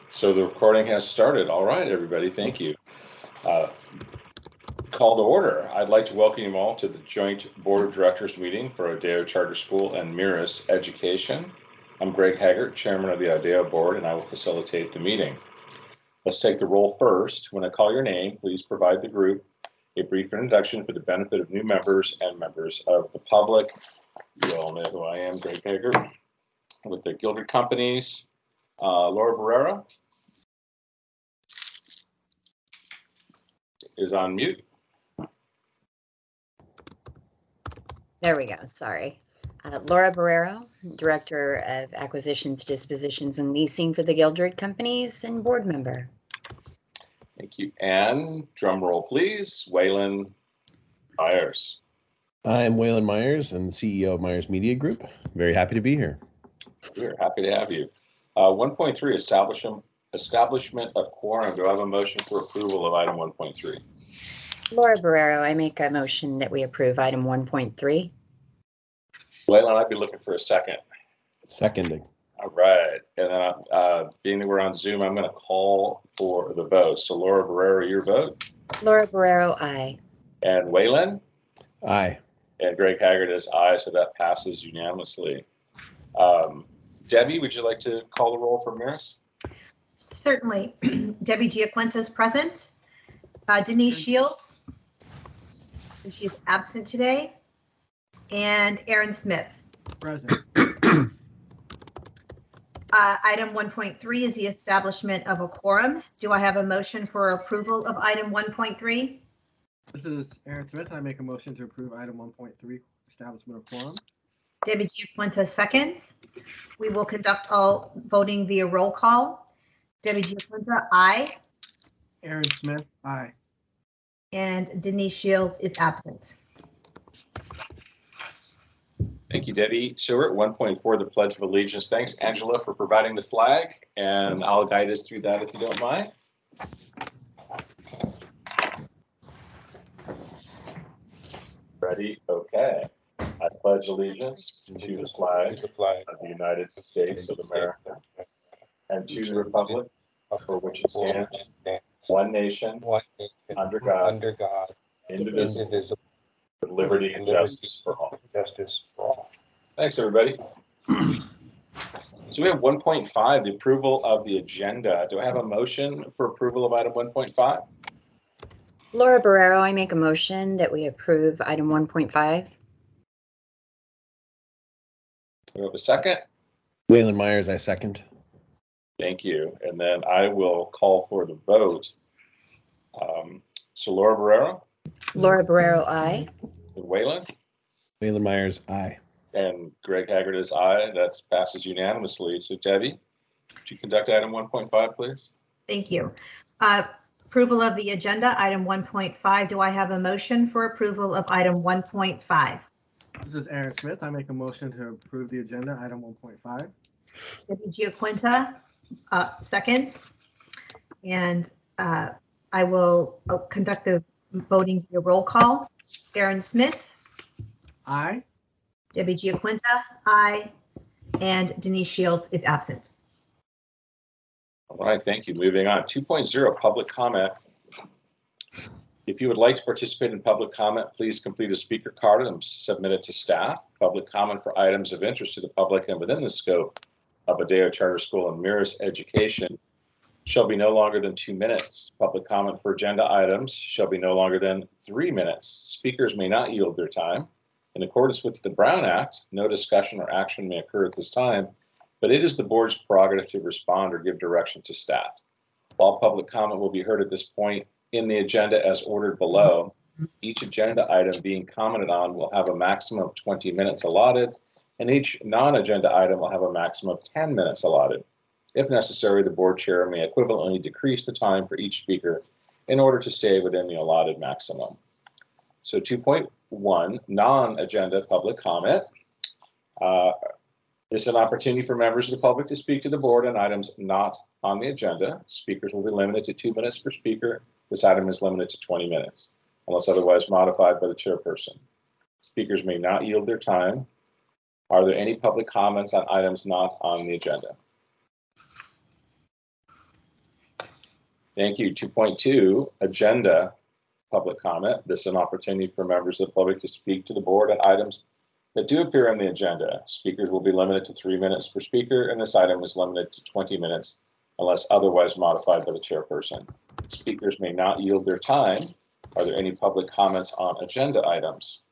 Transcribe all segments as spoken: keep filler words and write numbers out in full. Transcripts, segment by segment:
So the recording has started. All right, everybody, thank you. Uh, call to order. I'd like to welcome you all to the joint Board of Directors meeting for Adeo Charter School and Mirus Education. I'm Greg Haggart, Chairman of the Adeo Board, and I will facilitate the meeting. Let's take the roll first. When I call your name, please provide the group a brief introduction for the benefit of new members and members of the public. You all know who I am, Greg Haggart, with the Gildred Companies. Uh, Laura Barrera is on mute. There we go. Sorry. Uh, Laura Barrero, Director of Acquisitions, Dispositions, and Leasing for the Gildred Companies and board member. Thank you. And drum roll, please. Waylon Myers. I'm Waylon Myers and C E O of Myers Media Group. Very happy to be here. We're happy to have you. Uh, one point three, establishment, establishment of quorum. Do I have a motion for approval of item one point three? Laura Barrero, I make a motion that we approve item one point three. Waylon, I'd be looking for a second. Seconding. All right. And then, uh, being that we're on Zoom, I'm going to call for the vote. So Laura Barrero, your vote. Laura Barrero, aye. And Waylon? Aye. And Greg Haggart is aye, so that passes unanimously. Um, Debbie, would you like to call the roll for Mirus? Certainly. Debbie Giaquinta is present. Uh, Denise Shields, she's absent today. And Aaron Smith. Present. Uh, item one point three is the establishment of a quorum. Do I have a motion for approval of item one point three? This is Aaron Smith, and I make a motion to approve item one point three, establishment of quorum. Debbie Giaquinta seconds. We will conduct all voting via roll call. Debbie Giaquinta, aye. Aaron Smith, aye. And Denise Shields is absent. Thank you, Debbie. So we're at one point four, the Pledge of Allegiance. Thanks, Angela, for providing the flag, and I'll guide us through that if you don't mind. Ready? Okay. I pledge allegiance to the flag of the United States of America and to the republic for which it stands, one nation, under God, indivisible, with liberty and justice for all. Justice for all. Thanks, everybody. So we have one point five, the approval of the agenda. Do I have a motion for approval of item one point five? Laura Barrero, I make a motion that we approve item one point five. Do we have a second? Waylon Myers, I second. Thank you. And then I will call for the vote. Um, so Laura Barrero? Laura Barrero, aye. And Waylon? Waylon Myers, aye. And Greg Haggart is aye. That passes unanimously. So Debbie, would you conduct item one point five, please? Thank you. Uh, approval of the agenda, item one point five. Do I have a motion for approval of item one point five? This is Aaron Smith. I make a motion to approve the agenda, item one point five. Debbie Giaquinta, uh, seconds. And uh, I will uh, conduct the voting via roll call. Aaron Smith, Aye. Debbie Giaquinta, aye. And Denise Shields is absent. All right, thank you. Moving on. two point oh, public comment. If you would like to participate in public comment, please complete a speaker card and submit it to staff. Public comment for items of interest to the public and within the scope of Adeo Charter School and Mirus Education shall be no longer than two minutes. Public comment for agenda items shall be no longer than three minutes. Speakers may not yield their time. In accordance with the Brown Act, no discussion or action may occur at this time, but it is the board's prerogative to respond or give direction to staff. While public comment will be heard at this point in the agenda as ordered below, each agenda item being commented on will have a maximum of twenty minutes allotted, and each non-agenda item will have a maximum of ten minutes allotted. If necessary, the board chair may equivalently decrease the time for each speaker in order to stay within the allotted maximum. So two point one, non-agenda public comment. Uh, This is an opportunity for members of the public to speak to the board on items not on the agenda. Speakers will be limited to two minutes per speaker. This item is limited to twenty minutes, unless otherwise modified by the chairperson. Speakers may not yield their time. Are there any public comments on items not on the agenda? Thank you. two point two, agenda public comment. This is an opportunity for members of the public to speak to the board on items that do appear on the agenda. Speakers will be limited to three minutes per speaker, and this item is limited to twenty minutes unless otherwise modified by the chairperson. Speakers may not yield their time. Are there any public comments on agenda items?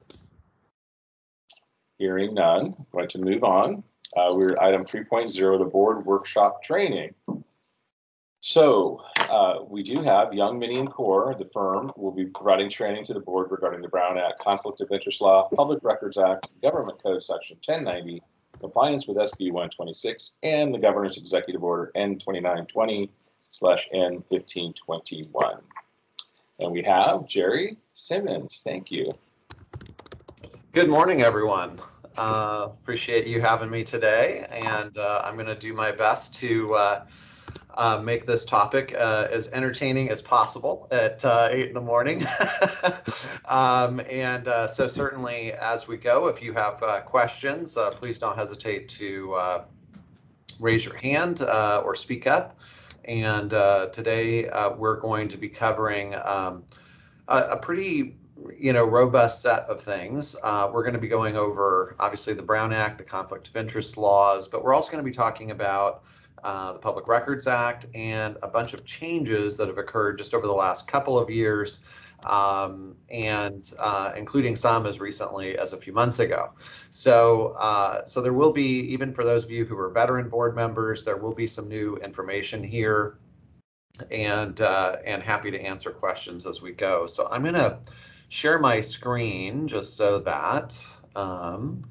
Hearing none, I'm going to move on. Uh, we're at item three point zero, the board workshop training. So uh, we do have Young Mini and Core, the firm, will be providing training to the board regarding the Brown Act, Conflict of Interest Law, Public Records Act, Government Code Section ten ninety, compliance with S B one twenty-six, and the Governor's Executive Order N twenty-nine twenty slash N fifteen twenty-one. And we have Jerry Simmons. Thank you. Good morning, everyone. Uh, appreciate you having me today, and uh, I'm going to do my best to uh, uh, make this topic uh, as entertaining as possible at uh, eight in the morning. um, and uh, so certainly as we go, if you have uh, questions, uh, please don't hesitate to uh, raise your hand uh, or speak up. And uh, today uh, we're going to be covering um, a, a pretty you know, robust set of things. Uh, we're going to be going over, obviously, the Brown Act, the conflict of interest laws, but we're also going to be talking about uh, the Public Records Act and a bunch of changes that have occurred just over the last couple of years, um, and uh, including some as recently as a few months ago. So, uh, so there will be, even for those of you who are veteran board members, there will be some new information here, and uh, and happy to answer questions as we go. So I'm going to share my screen just so that um,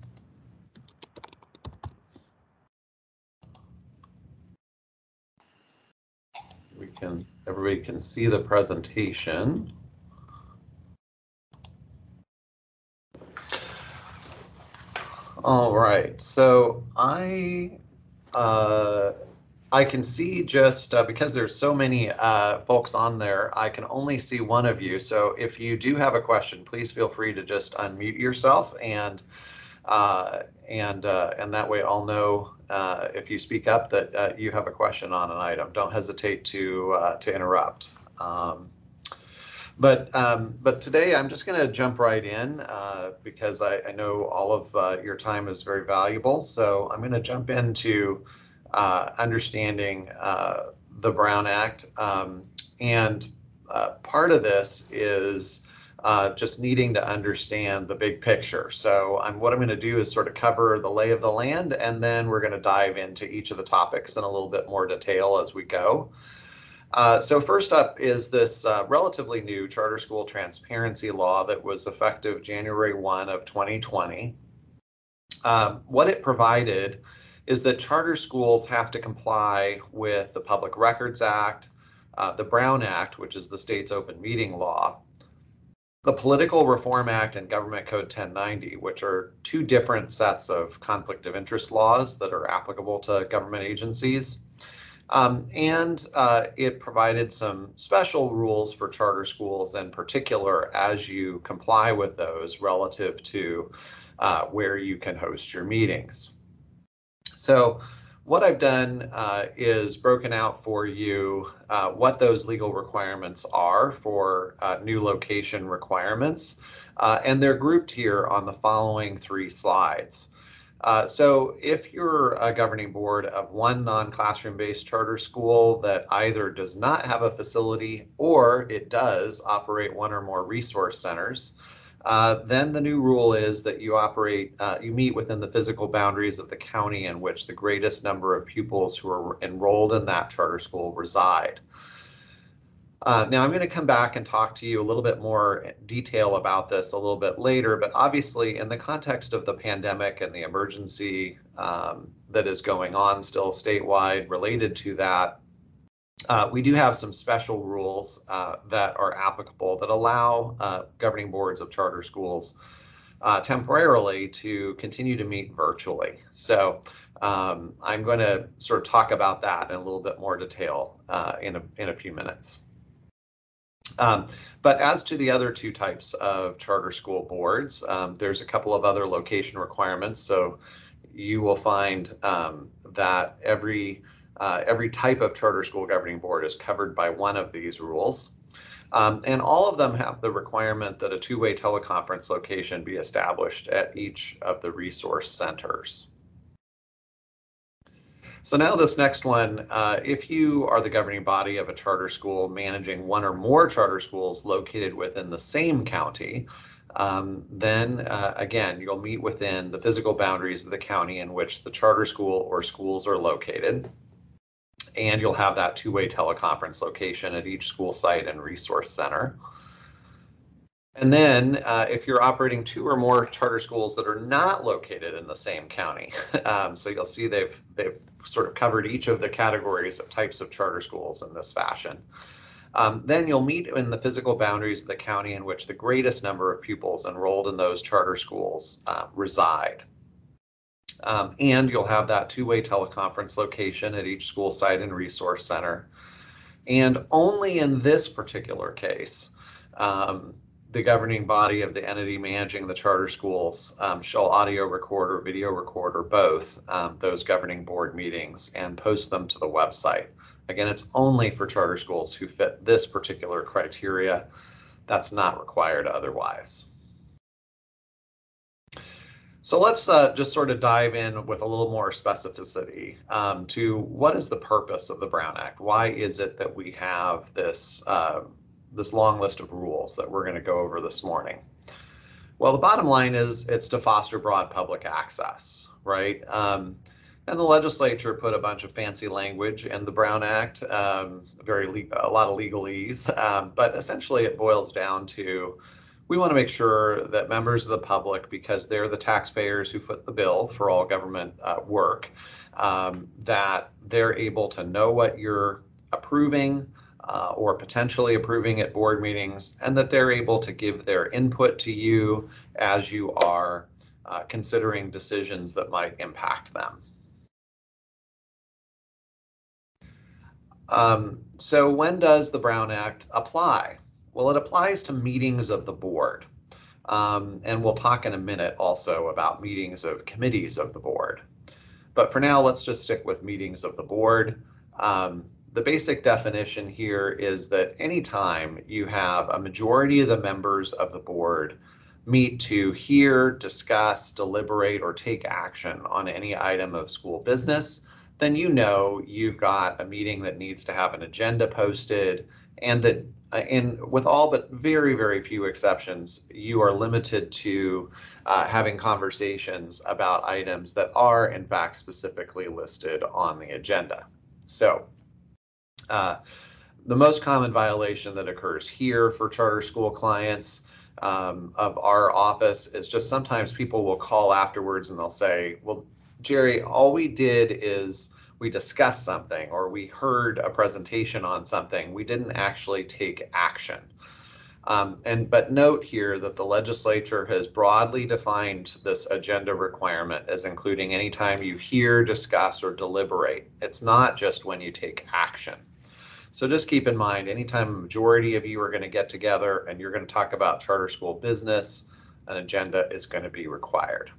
we can, everybody can see the presentation. All right, so I uh, I can see just uh, because there's so many uh, folks on there, I can only see one of you. So if you do have a question, please feel free to just unmute yourself, and uh, and uh, and that way I'll know uh, if you speak up that uh, you have a question on an item. Don't hesitate to uh, to interrupt. Um, But um, but today I'm just going to jump right in uh, because I, I know all of uh, your time is very valuable. So I'm going to jump into uh, understanding uh, the Brown Act. Um, and uh, part of this is uh, just needing to understand the big picture. So I'm, what I'm going to do is sort of cover the lay of the land, and then we're going to dive into each of the topics in a little bit more detail as we go. Uh, so first up is this uh, relatively new charter school transparency law that was effective January first of twenty twenty. Um, what it provided is that charter schools have to comply with the Public Records Act, uh, the Brown Act, which is the state's open meeting law, the Political Reform Act, and Government Code ten ninety, which are two different sets of conflict of interest laws that are applicable to government agencies. Um, and uh, it provided some special rules for charter schools in particular as you comply with those relative to uh, where you can host your meetings. So what I've done uh, is broken out for you uh, what those legal requirements are for uh, new location requirements, uh, and they're grouped here on the following three slides. Uh, so if you're a governing board of one non-classroom based charter school that either does not have a facility or it does operate one or more resource centers, uh, then the new rule is that you operate, uh, you meet within the physical boundaries of the county in which the greatest number of pupils who are enrolled in that charter school reside. Uh, now, I'm going to come back and talk to you a little bit more detail about this a little bit later, but obviously in the context of the pandemic and the emergency um, that is going on still statewide related to that, uh, we do have some special rules uh, that are applicable that allow uh, governing boards of charter schools uh, temporarily to continue to meet virtually. So um, I'm going to sort of talk about that in a little bit more detail uh, in a, in a few minutes. Um, but as to the other two types of charter school boards, um, there's a couple of other location requirements. So you will find um, that every Uh, every type of charter school governing board is covered by one of these rules. Um, and all of them have the requirement that a two-way teleconference location be established at each of the resource centers. So now this next one, uh, if you are the governing body of a charter school managing one or more charter schools located within the same county, um, then uh, again, you'll meet within the physical boundaries of the county in which the charter school or schools are located. And you'll have that two-way teleconference location at each school site and resource center. And then uh, if you're operating two or more charter schools that are not located in the same county, um, so you'll see they've, they've sort of covered each of the categories of types of charter schools in this fashion. Um, then you'll meet in the physical boundaries of the county in which the greatest number of pupils enrolled in those charter schools uh, reside. Um, and you'll have that two-way teleconference location at each school site and resource center. And only in this particular case, um, the governing body of the entity managing the charter schools um, shall audio record or video record or both um, those governing board meetings and post them to the website. Again, it's only for charter schools who fit this particular criteria. That's not required otherwise. So let's uh, just sort of dive in with a little more specificity um, to what is the purpose of the Brown Act? Why is it that we have this, uh, this long list of rules that we're going to go over this morning? Well, the bottom line is it's to foster broad public access, right? Um, and the legislature put a bunch of fancy language in the Brown Act, um, very le- a lot of legalese, um, but essentially it boils down to we want to make sure that members of the public, because they're the taxpayers who foot the bill for all government uh, work, um, that they're able to know what you're approving uh, or potentially approving at board meetings, and that they're able to give their input to you as you are uh, considering decisions that might impact them. Um, so when does the Brown Act apply? Well, it applies to meetings of the board. Um, and we'll talk in a minute also about meetings of committees of the board. But for now, let's just stick with meetings of the board. Um, the basic definition here is that anytime you have a majority of the members of the board meet to hear, discuss, deliberate, or take action on any item of school business, then you know you've got a meeting that needs to have an agenda posted, and that and with all but very, very few exceptions, you are limited to uh, having conversations about items that are in fact specifically listed on the agenda. So uh, the most common violation that occurs here for charter school clients um, of our office is just sometimes people will call afterwards and they'll say, well, Jerry, all we did is we discussed something or we heard a presentation on something. We didn't actually take action. Um, and but note here that the legislature has broadly defined this agenda requirement as including anytime you hear, discuss, or deliberate. It's not just when you take action. So just keep in mind, anytime a majority of you are going to get together and you're going to talk about charter school business, an agenda is going to be required.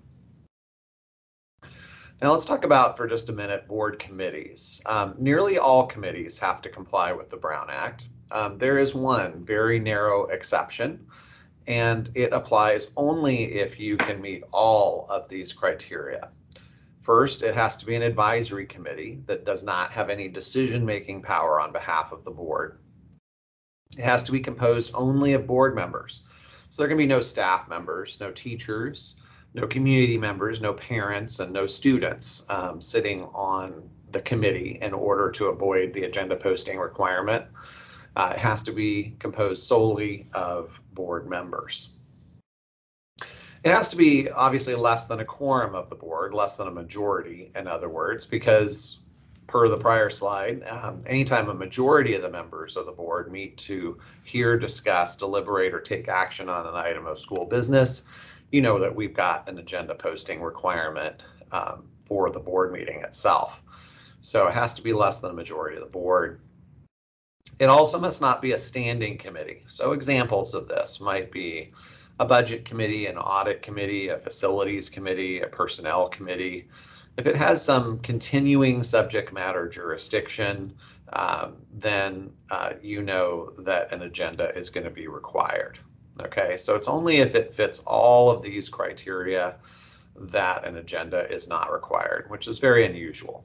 Now let's talk about for just a minute board committees. Um, nearly all committees have to comply with the Brown Act. Um, there is one very narrow exception, and it applies only if you can meet all of these criteria. First, it has to be an advisory committee that does not have any decision-making power on behalf of the board. It has to be composed only of board members. So there can be no staff members, no teachers, no community members, no parents, and no students um, sitting on the committee in order to avoid the agenda posting requirement. Uh, it has to be composed solely of board members. It has to be obviously less than a quorum of the board, less than a majority, in other words, because per the prior slide, um, anytime a majority of the members of the board meet to hear, discuss, deliberate, or take action on an item of school business, you know that we've got an agenda posting requirement um, for the board meeting itself. So it has to be less than a majority of the board. It also must not be a standing committee. So examples of this might be a budget committee, an audit committee, a facilities committee, a personnel committee. If it has some continuing subject matter jurisdiction, um, then uh, you know that an agenda is going to be required. Okay, so it's only if it fits all of these criteria that an agenda is not required, which is very unusual.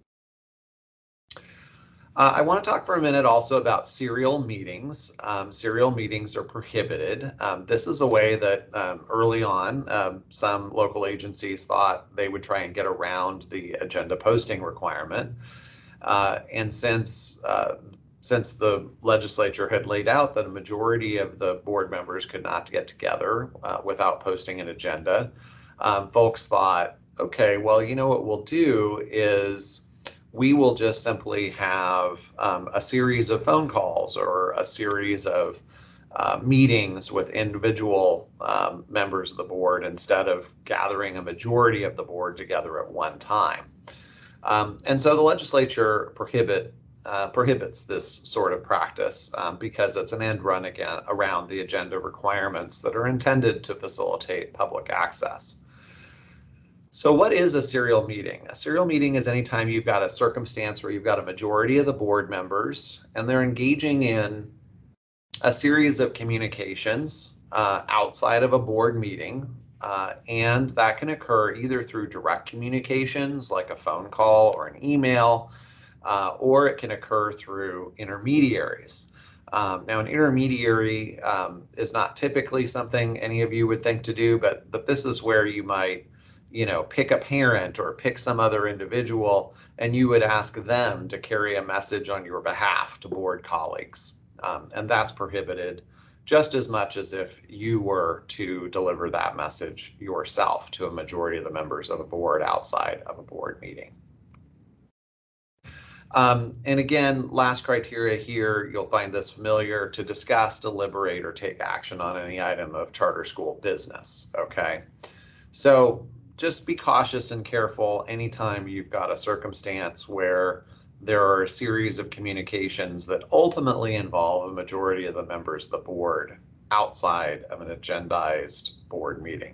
Uh, I want to talk for a minute also about serial meetings. Um, serial meetings are prohibited. Um, this is a way that um, early on, um, some local agencies thought they would try and get around the agenda posting requirement. Uh, and since uh, since the legislature had laid out that a majority of the board members could not get together uh, without posting an agenda, um, folks thought, okay, well, you know what we'll do is we will just simply have um, a series of phone calls or a series of uh, meetings with individual um, members of the board instead of gathering a majority of the board together at one time. Um, and so the legislature prohibit uh, prohibits this sort of practice um, because it's an end run again around the agenda requirements that are intended to facilitate public access. So what is a serial meeting? A serial meeting is anytime you've got a circumstance where you've got a majority of the board members and they're engaging in a series of communications uh, outside of a board meeting. Uh, and that can occur either through direct communications like a phone call or an email, uh, or it can occur through intermediaries. Um, now, an intermediary um, is not typically something any of you would think to do, but but this is where you might, you know, pick a parent or pick some other individual, and you would ask them to carry a message on your behalf to board colleagues, um, and that's prohibited just as much as if you were to deliver that message yourself to a majority of the members of a board outside of a board meeting. Um, and again, last criteria here, you'll find this familiar: to discuss, deliberate, or take action on any item of charter school business. Okay, so just be cautious and careful anytime you've got a circumstance where there are a series of communications that ultimately involve a majority of the members of the board outside of an agendized board meeting.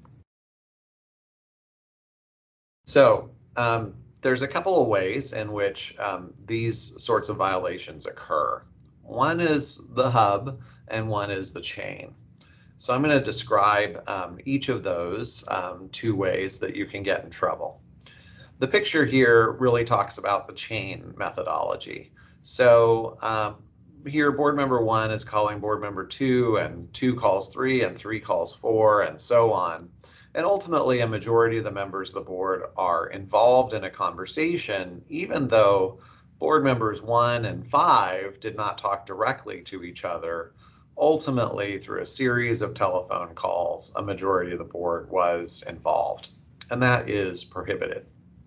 So um, there's a couple of ways in which um, these sorts of violations occur. One is the hub and one is the chain. So I'm going to describe um, each of those um, two ways that you can get in trouble. The picture here really talks about the chain methodology. So um, here, board member one is calling board member two, and two calls three, and three calls four, and so on. And ultimately, a majority of the members of the board are involved in a conversation, even though board members one and five did not talk directly to each other. Ultimately, through a series of telephone calls, a majority of the board was involved, and that is prohibited.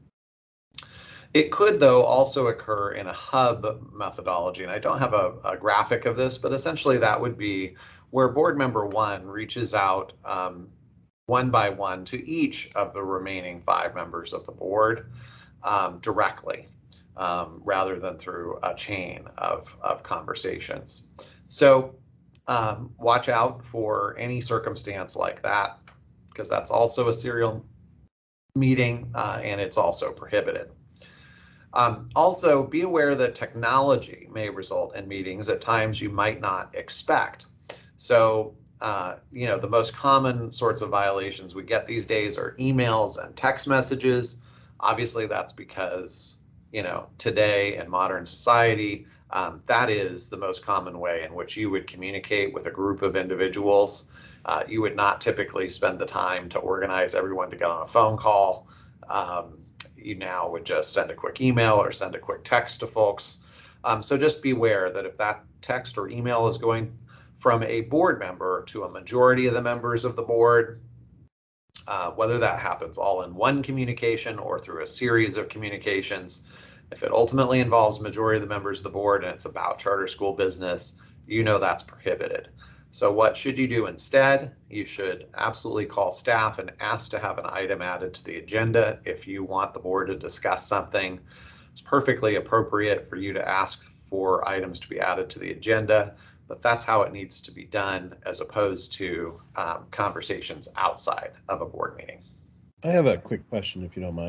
It could, though, also occur in a hub methodology, and I don't have a, a graphic of this, but essentially that would be where board member one reaches out um, one by one to each of the remaining five members of the board um, directly, um, rather than through a chain of, of conversations. So um, watch out for any circumstance like that, because that's also a serial meeting uh, and it's also prohibited. Um, also, be aware that technology may result in meetings at times you might not expect. So, uh, you know, the most common sorts of violations we get these days are emails and text messages. Obviously, that's because, you know, today in modern society, um, that is the most common way in which you would communicate with a group of individuals. Uh, you would not typically spend the time to organize everyone to get on a phone call. Um, you now would just send a quick email or send a quick text to folks. Um, so just beware that if that text or email is going from a board member to a majority of the members of the board, uh, whether that happens all in one communication or through a series of communications, if it ultimately involves majority of the members of the board and it's about charter school business, you know that's prohibited. So what should you do instead? You should absolutely call staff and ask to have an item added to the agenda. If you want the board to discuss something, it's perfectly appropriate for you to ask for items to be added to the agenda, but that's how it needs to be done as opposed to um, conversations outside of a board meeting. I have a quick question, if you don't mind.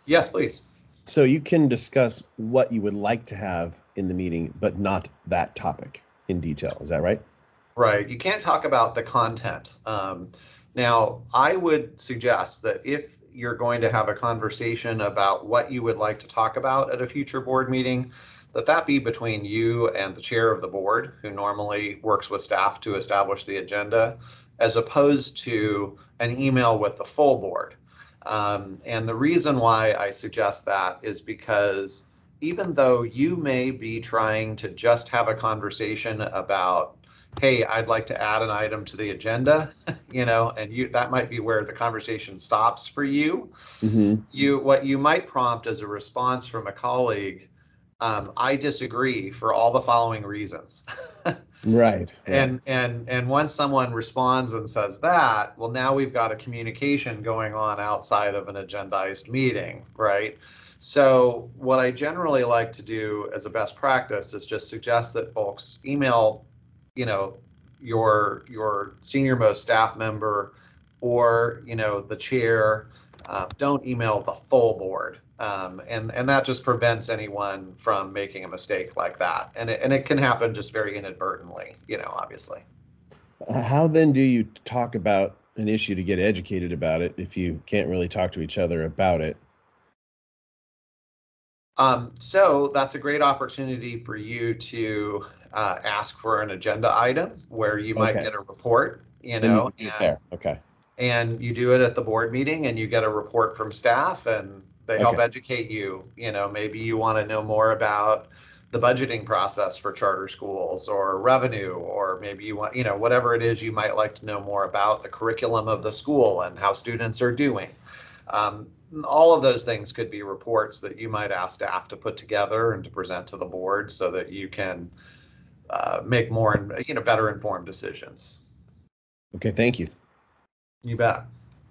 Yes, please. So you can discuss what you would like to have in the meeting, but not that topic in detail. Is that right? Right. You can't talk about the content. Um, now, I would suggest that if you're going to have a conversation about what you would like to talk about at a future board meeting, that that be between you and the chair of the board, who normally works with staff to establish the agenda, as opposed to an email with the full board. Um, and the reason why I suggest that is because even though you may be trying to just have a conversation about, hey, I'd like to add an item to the agenda, you know, and you that might be where the conversation stops for you. Mm-hmm. You what you might prompt as a response from a colleague, um, I disagree for all the following reasons. Right. And and and once someone responds and says that, well, now we've got a communication going on outside of an agendized meeting, right? So what I generally like to do as a best practice is just suggest that folks email, you know, your your senior most staff member or, you know, the chair. Uh, don't email the full board. Um, and, and that just prevents anyone from making a mistake like that. And it, and it can happen just very inadvertently, you know, obviously. Uh, How then do you talk about an issue to get educated about it if you can't really talk to each other about it? Um, so that's a great opportunity for you to uh, ask for an agenda item where you might Okay. get a report, you Then you know, can do it and, there. Okay. and you do it at the board meeting and you get a report from staff and they help Okay. educate you. You know, maybe you want to know more about the budgeting process for charter schools or revenue, or maybe you want, you know, whatever it is you might like to know more about the curriculum of the school and how students are doing. Um, all of those things could be reports that you might ask staff to put together and to present to the board so that you can uh, make more, you know, better informed decisions. Okay. Thank you. You bet.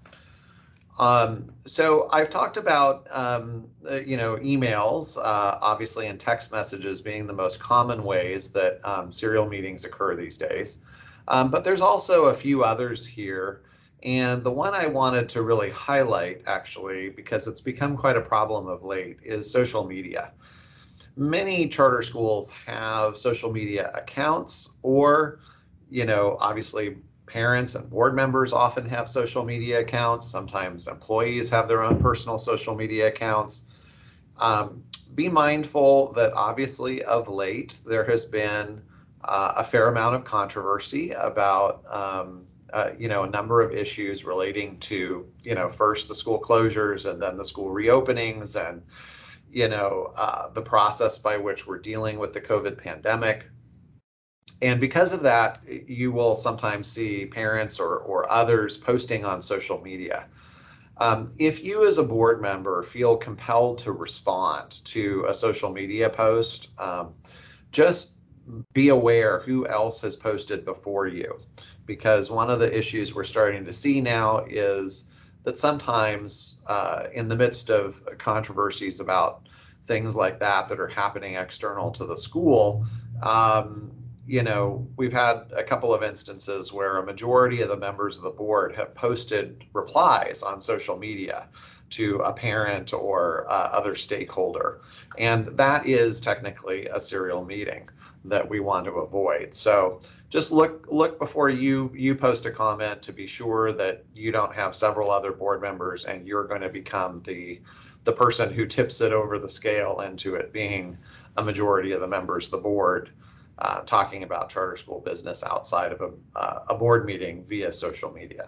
Um, so I've talked about, um, uh, you know, emails, uh, obviously, and text messages being the most common ways that um, serial meetings occur these days. Um, but there's also a few others here. And the one I wanted to really highlight, actually, because it's become quite a problem of late, is social media. Many charter schools have social media accounts, or, you know, obviously parents and board members often have social media accounts. Sometimes employees have their own personal social media accounts. Um, be mindful that obviously of late there has been uh, a fair amount of controversy about um, uh, you know, a number of issues relating to, you know, first the school closures and then the school reopenings, and you know, uh, the process by which we're dealing with the COVID pandemic. And because of that, you will sometimes see parents or, or others posting on social media. Um, if you as a board member feel compelled to respond to a social media post, um, just be aware who else has posted before you. Because one of the issues we're starting to see now is that sometimes uh, in the midst of controversies about things like that that are happening external to the school, um, you know, we've had a couple of instances where a majority of the members of the board have posted replies on social media to a parent or uh, other stakeholder. And that is technically a serial meeting that we want to avoid. So just look look before you you post a comment to be sure that you don't have several other board members and you're going to become the the person who tips it over the scale into it being a majority of the members of the board uh, talking about charter school business outside of a, uh, a board meeting via social media.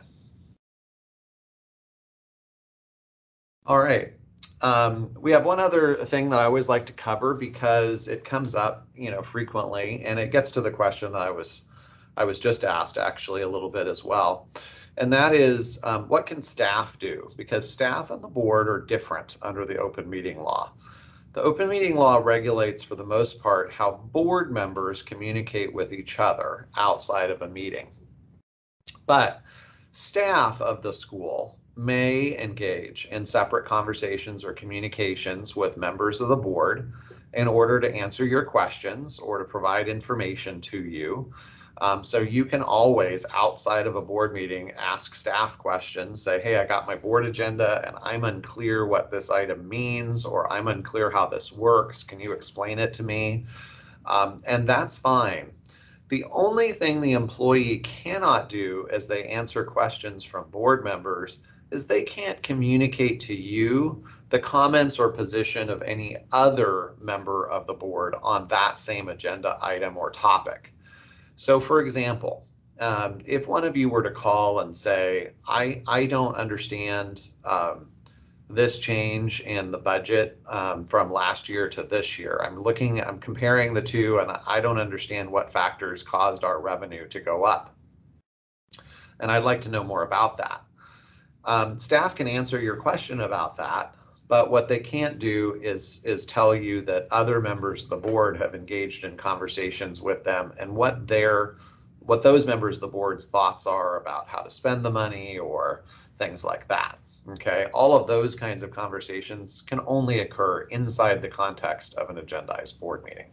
All right. Um, we have one other thing that I always like to cover because it comes up, you know, frequently, and it gets to the question that I was, I was just asked actually a little bit as well, and that is, um, what can staff do? Because staff and the board are different under the open meeting law. The open meeting law regulates, for the most part, how board members communicate with each other outside of a meeting. But staff of the school may engage in separate conversations or communications with members of the board in order to answer your questions or to provide information to you. Um, so you can always, outside of a board meeting, ask staff questions. Say, hey, I got my board agenda and I'm unclear what this item means, or I'm unclear how this works. Can you explain it to me? Um, and that's fine. The only thing the employee cannot do as they answer questions from board members is they can't communicate to you the comments or position of any other member of the board on that same agenda item or topic. So for example, um, if one of you were to call and say, I, I don't understand um, this change in the budget um, from last year to this year. I'm looking, I'm comparing the two, and I don't understand what factors caused our revenue to go up. And I'd like to know more about that. Um, staff can answer your question about that, but what they can't do is, is tell you that other members of the board have engaged in conversations with them and what their, what those members of the board's thoughts are about how to spend the money or things like that. Okay, all of those kinds of conversations can only occur inside the context of an agendized board meeting.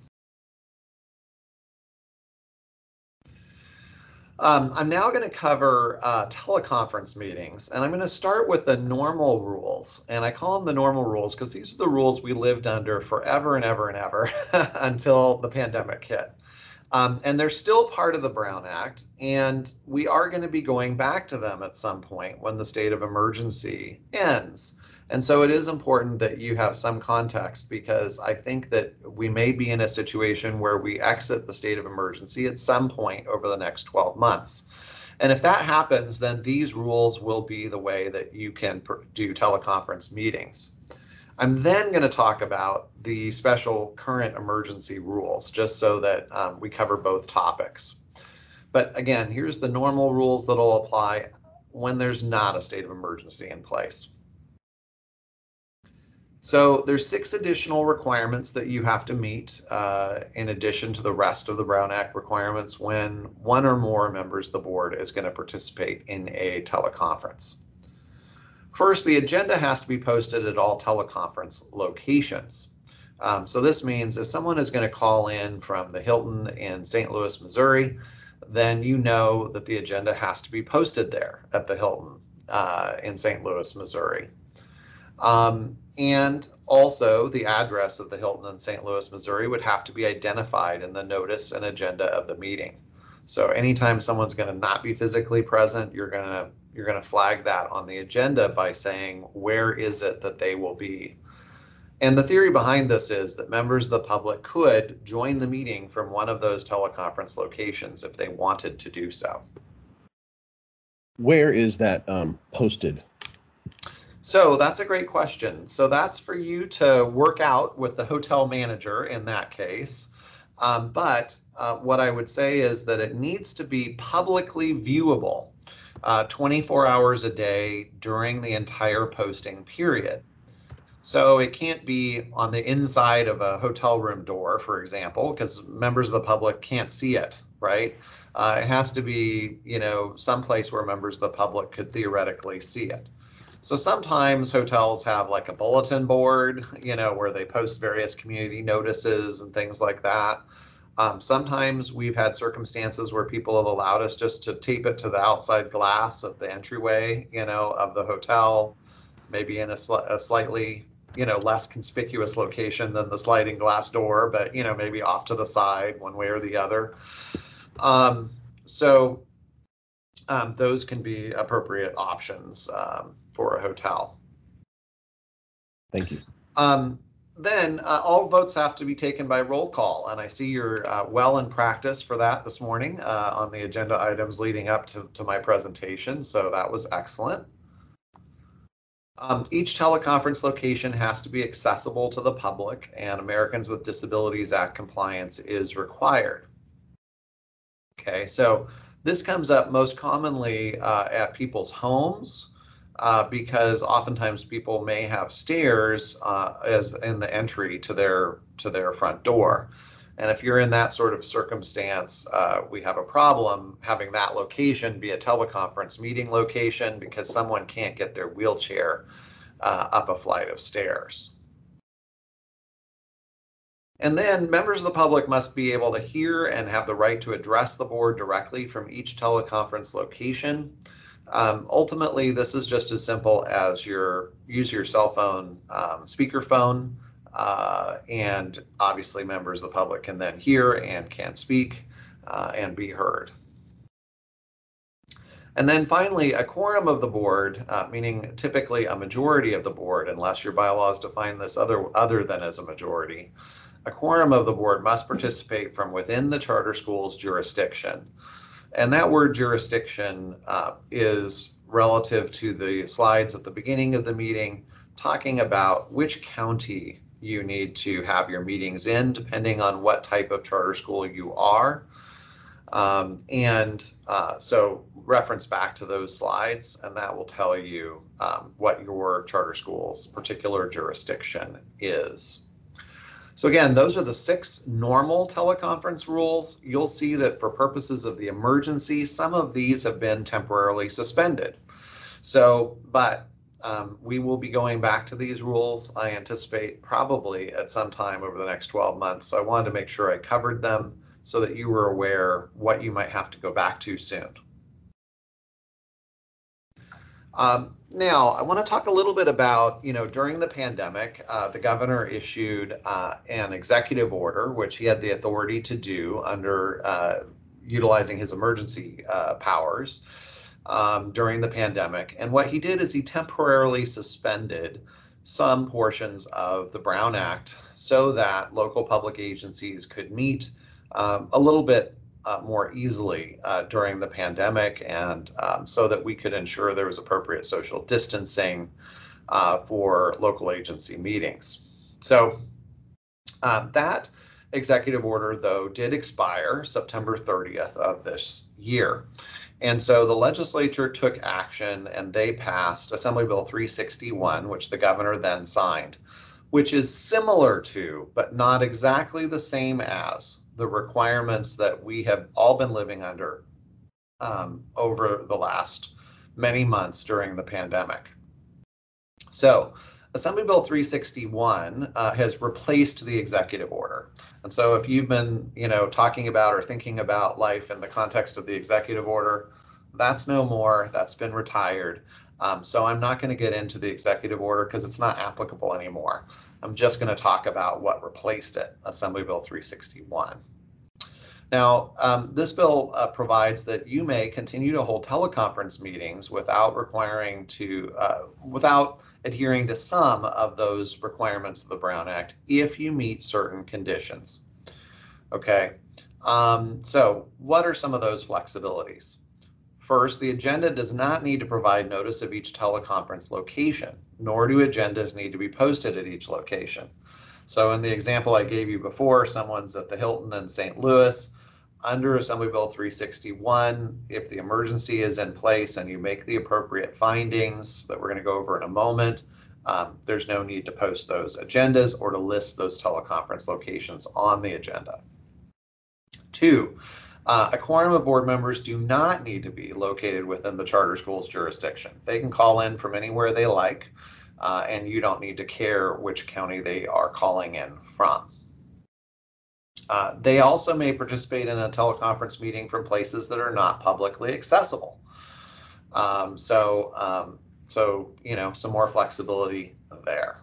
Um, I'm now going to cover uh, teleconference meetings, and I'm going to start with the normal rules. And I call them the normal rules because these are the rules we lived under forever and ever and ever until the pandemic hit. Um, and they're still part of the Brown Act, and we are going to be going back to them at some point when the state of emergency ends. And so it is important that you have some context, because I think that we may be in a situation where we exit the state of emergency at some point over the next twelve months. And if that happens, then these rules will be the way that you can do teleconference meetings. I'm then going to talk about the special current emergency rules, just so that um, we cover both topics. But again, here's the normal rules that will apply when there's not a state of emergency in place. So there's six additional requirements that you have to meet uh, in addition to the rest of the Brown Act requirements when one or more members of the board is going to participate in a teleconference. First, the agenda has to be posted at all teleconference locations. Um, so this means if someone is going to call in from the Hilton in Saint Louis, Missouri, then you know that the agenda has to be posted there at the Hilton uh, in Saint Louis, Missouri. Um, and also the address of the Hilton in Saint Louis, Missouri would have to be identified in the notice and agenda of the meeting. So anytime someone's going to not be physically present, you're going to you're going to flag that on the agenda by saying, where is it that they will be? And the theory behind this is that members of the public could join the meeting from one of those teleconference locations if they wanted to do so. Where is that um, posted? So that's a great question. So that's for you to work out with the hotel manager in that case. Um, but uh, what I would say is that it needs to be publicly viewable uh, twenty-four hours a day during the entire posting period. So it can't be on the inside of a hotel room door, for example, because members of the public can't see it, right? Uh, it has to be, you know, someplace where members of the public could theoretically see it. So sometimes hotels have like a bulletin board, you know, where they post various community notices and things like that. Um, sometimes we've had circumstances where people have allowed us just to tape it to the outside glass of the entryway, you know, of the hotel, maybe in a, sl a slightly, you know, less conspicuous location than the sliding glass door, but, you know, maybe off to the side one way or the other. Um, so um, those can be appropriate options um, for a hotel. Thank you. Um, then uh, all votes have to be taken by roll call, and I see you're uh, well in practice for that this morning uh, on the agenda items leading up to, to my presentation, so that was excellent. Um, each teleconference location has to be accessible to the public, and Americans with Disabilities Act compliance is required. Okay, so this comes up most commonly uh, at people's homes, Uh, because oftentimes people may have stairs uh, as in the entry to their to their front door. And if you're in that sort of circumstance, uh, we have a problem having that location be a teleconference meeting location because someone can't get their wheelchair uh, up a flight of stairs. And then members of the public must be able to hear and have the right to address the board directly from each teleconference location. Um, ultimately, this is just as simple as your use your cell phone um, speakerphone, uh, and obviously members of the public can then hear and can speak uh, and be heard. And then finally, a quorum of the board, uh, meaning typically a majority of the board, unless your bylaws define this other, other than as a majority, a quorum of the board must participate from within the charter school's jurisdiction. And that word jurisdiction uh, is relative to the slides at the beginning of the meeting, talking about which county you need to have your meetings in, depending on what type of charter school you are. Um, and uh, so reference back to those slides, and that will tell you um, what your charter school's particular jurisdiction is. So again, those are the six normal teleconference rules. You'll see that for purposes of the emergency, some of these have been temporarily suspended. So, but um, we will be going back to these rules, I anticipate, probably at some time over the next twelve months. So I wanted to make sure I covered them so that you were aware what you might have to go back to soon. Um, now, I want to talk a little bit about, you know, during the pandemic, uh, the governor issued uh, an executive order, which he had the authority to do under uh, utilizing his emergency uh, powers um, during the pandemic. And what he did is he temporarily suspended some portions of the Brown Act so that local public agencies could meet um, a little bit Uh, more easily uh, during the pandemic, and um, so that we could ensure there was appropriate social distancing uh, for local agency meetings. So uh, that executive order, though, did expire September thirtieth of this year. And so the legislature took action and they passed Assembly Bill three sixty-one, which the governor then signed, which is similar to, but not exactly the same as, the requirements that we have all been living under um, over the last many months during the pandemic. So Assembly Bill three sixty-one uh, has replaced the executive order. And so if you've been, you know, talking about or thinking about life in the context of the executive order, that's no more, that's been retired. Um, so I'm not going to get into the executive order because it's not applicable anymore. I'm just going to talk about what replaced it, Assembly Bill three sixty-one. Now, um, this bill uh, provides that you may continue to hold teleconference meetings without requiring to, uh, without adhering to some of those requirements of the Brown Act if you meet certain conditions. Okay, um, so what are some of those flexibilities? First, the agenda does not need to provide notice of each teleconference location, nor do agendas need to be posted at each location. So in the example I gave you before, someone's at the Hilton in Saint Louis. Under Assembly Bill three sixty-one, if the emergency is in place and you make the appropriate findings that we're going to go over in a moment, um, there's no need to post those agendas or to list those teleconference locations on the agenda. Two, Uh, a quorum of board members do not need to be located within the charter school's jurisdiction. They can call in from anywhere they like, uh, and you don't need to care which county they are calling in from. Uh, they also may participate in a teleconference meeting from places that are not publicly accessible. Um, so, um, so, you know, some more flexibility there.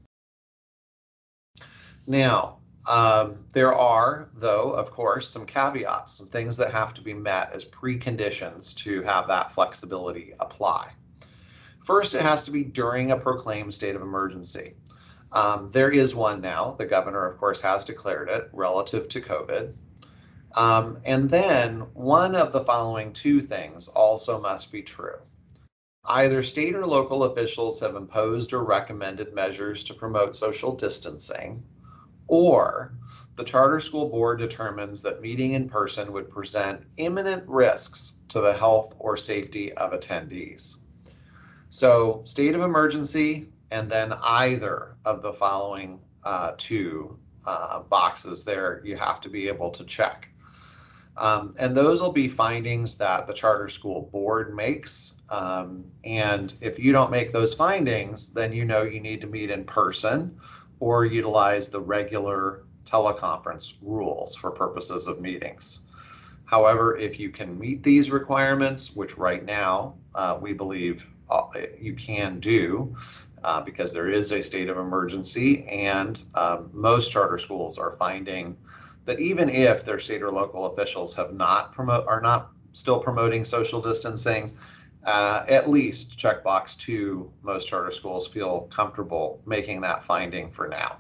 Now, Um, there are, though, of course, some caveats, some things that have to be met as preconditions to have that flexibility apply. First, it has to be during a proclaimed state of emergency. Um, there is one now. The governor, of course, has declared it relative to COVID. Um, and then one of the following two things also must be true. Either state or local officials have imposed or recommended measures to promote social distancing, or the charter school board determines that meeting in person would present imminent risks to the health or safety of attendees. So state of emergency, and then either of the following uh, two uh, boxes there you have to be able to check. Um, and those will be findings that the charter school board makes. Um, and if you don't make those findings, then you know you need to meet in person or utilize the regular teleconference rules for purposes of meetings. However, if you can meet these requirements, which right now uh, we believe uh, you can do, uh, because there is a state of emergency, and um, most charter schools are finding that even if their state or local officials have not promote are not still promoting social distancing, uh, at least checkbox two, most charter schools feel comfortable making that finding for now.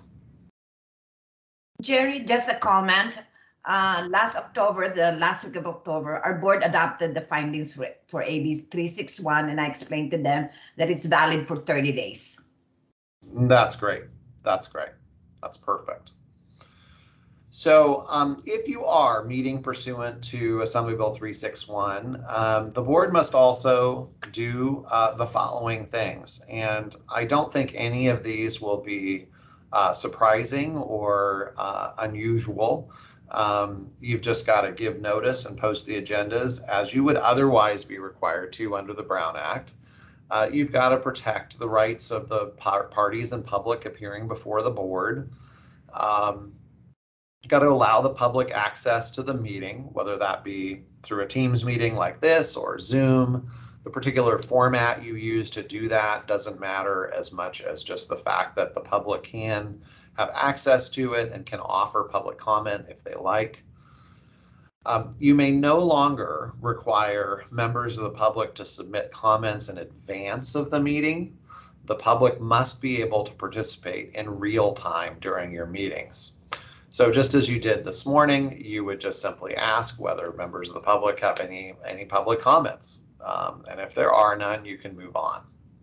Jerry, just a comment. Uh, last October, the last week of October, our board adopted the findings for, for A B three sixty-one, and I explained to them that it's valid for thirty days. That's great. That's great. That's perfect. So um, if you are meeting pursuant to Assembly Bill three sixty-one, um, the board must also do uh, the following things. And I don't think any of these will be uh, surprising or uh, unusual. Um, you've just got to give notice and post the agendas as you would otherwise be required to under the Brown Act. Uh, you've got to protect the rights of the par parties and public appearing before the board. Um, You've got to allow the public access to the meeting, whether that be through a Teams meeting like this or Zoom. The particular format you use to do that doesn't matter as much as just the fact that the public can have access to it and can offer public comment if they like. Um, you may no longer require members of the public to submit comments in advance of the meeting. The public must be able to participate in real time during your meetings. So just as you did this morning, you would just simply ask whether members of the public have any, any public comments. Um, and if there are none, you can move on.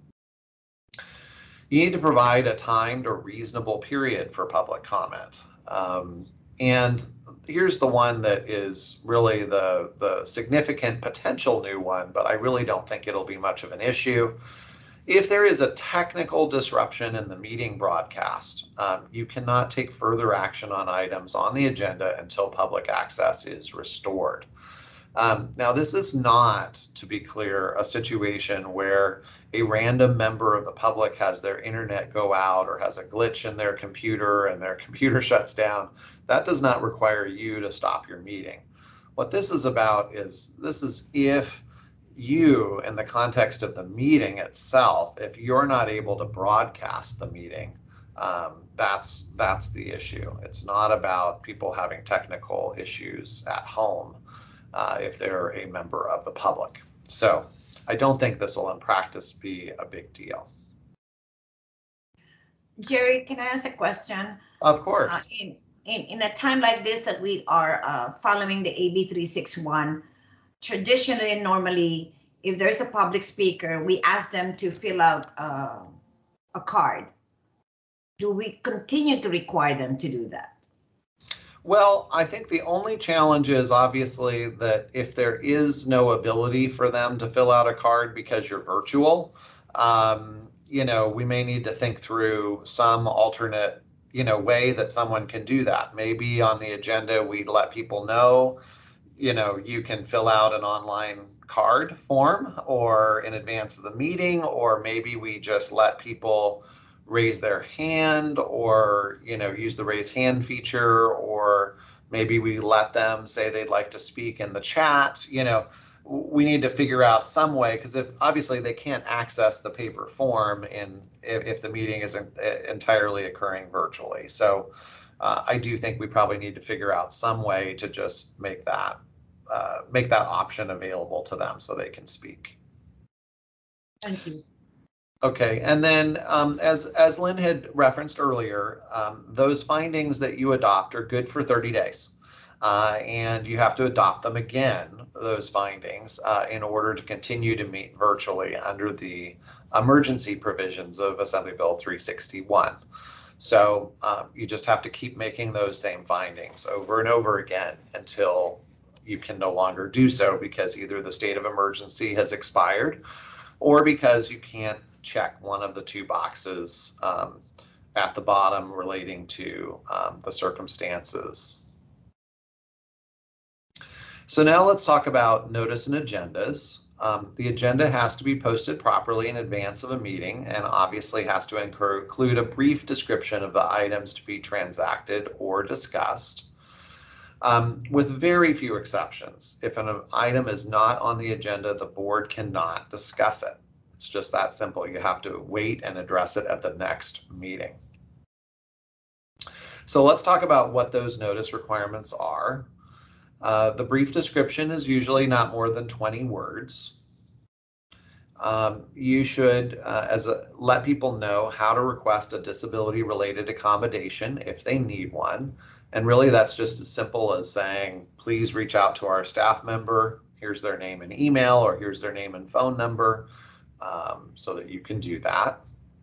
You need to provide a timed or reasonable period for public comment. Um, and here's the one that is really the, the significant potential new one, but I really don't think it'll be much of an issue. If there is a technical disruption in the meeting broadcast, um, you cannot take further action on items on the agenda until public access is restored. Um, now, this is not, to be clear, a situation where a random member of the public has their internet go out or has a glitch in their computer and their computer shuts down. That does not require you to stop your meeting. What this is about is, this is if you, in the context of the meeting itself, if you're not able to broadcast the meeting, um, that's that's the issue. It's not about people having technical issues at home uh, if they're a member of the public. So I don't think this will in practice be a big deal. Jerry, can I ask a question? Of course. Uh, in, in, in a time like this that we are uh, following the A B three sixty-one, traditionally and normally, if there's a public speaker, we ask them to fill out uh, a card. Do we continue to require them to do that? Well, I think the only challenge is obviously that if there is no ability for them to fill out a card because you're virtual, um, you know, we may need to think through some alternate, you know, way that someone can do that. Maybe on the agenda, we let people know, you know, you can fill out an online card form or in advance of the meeting, or maybe we just let people raise their hand or, you know, use the raise hand feature, or maybe we let them say they'd like to speak in the chat. You know, we need to figure out some way, because if obviously they can't access the paper form in if, if the meeting isn't entirely occurring virtually. So uh, I do think we probably need to figure out some way to just make that uh, make that option available to them so they can speak. Thank you. Okay, and then um, as as Lynn had referenced earlier, um, those findings that you adopt are good for thirty days. Uh, and you have to adopt them again, those findings, uh, in order to continue to meet virtually under the emergency provisions of Assembly Bill three sixty-one. So um, you just have to keep making those same findings over and over again until you can no longer do so, because either the state of emergency has expired or because you can't check one of the two boxes um, at the bottom relating to um, the circumstances. So now let's talk about notice and agendas. Um, the agenda has to be posted properly in advance of a meeting and obviously has to include a brief description of the items to be transacted or discussed. Um, with very few exceptions, if an item is not on the agenda, the board cannot discuss it. It's just that simple. You have to wait and address it at the next meeting. So let's talk about what those notice requirements are. Uh, the brief description is usually not more than twenty words. Um, you should, uh, as a, let people know how to request a disability-related accommodation if they need one. And really, that's just as simple as saying, please reach out to our staff member. Here's their name and email, or here's their name and phone number, um, so that you can do that.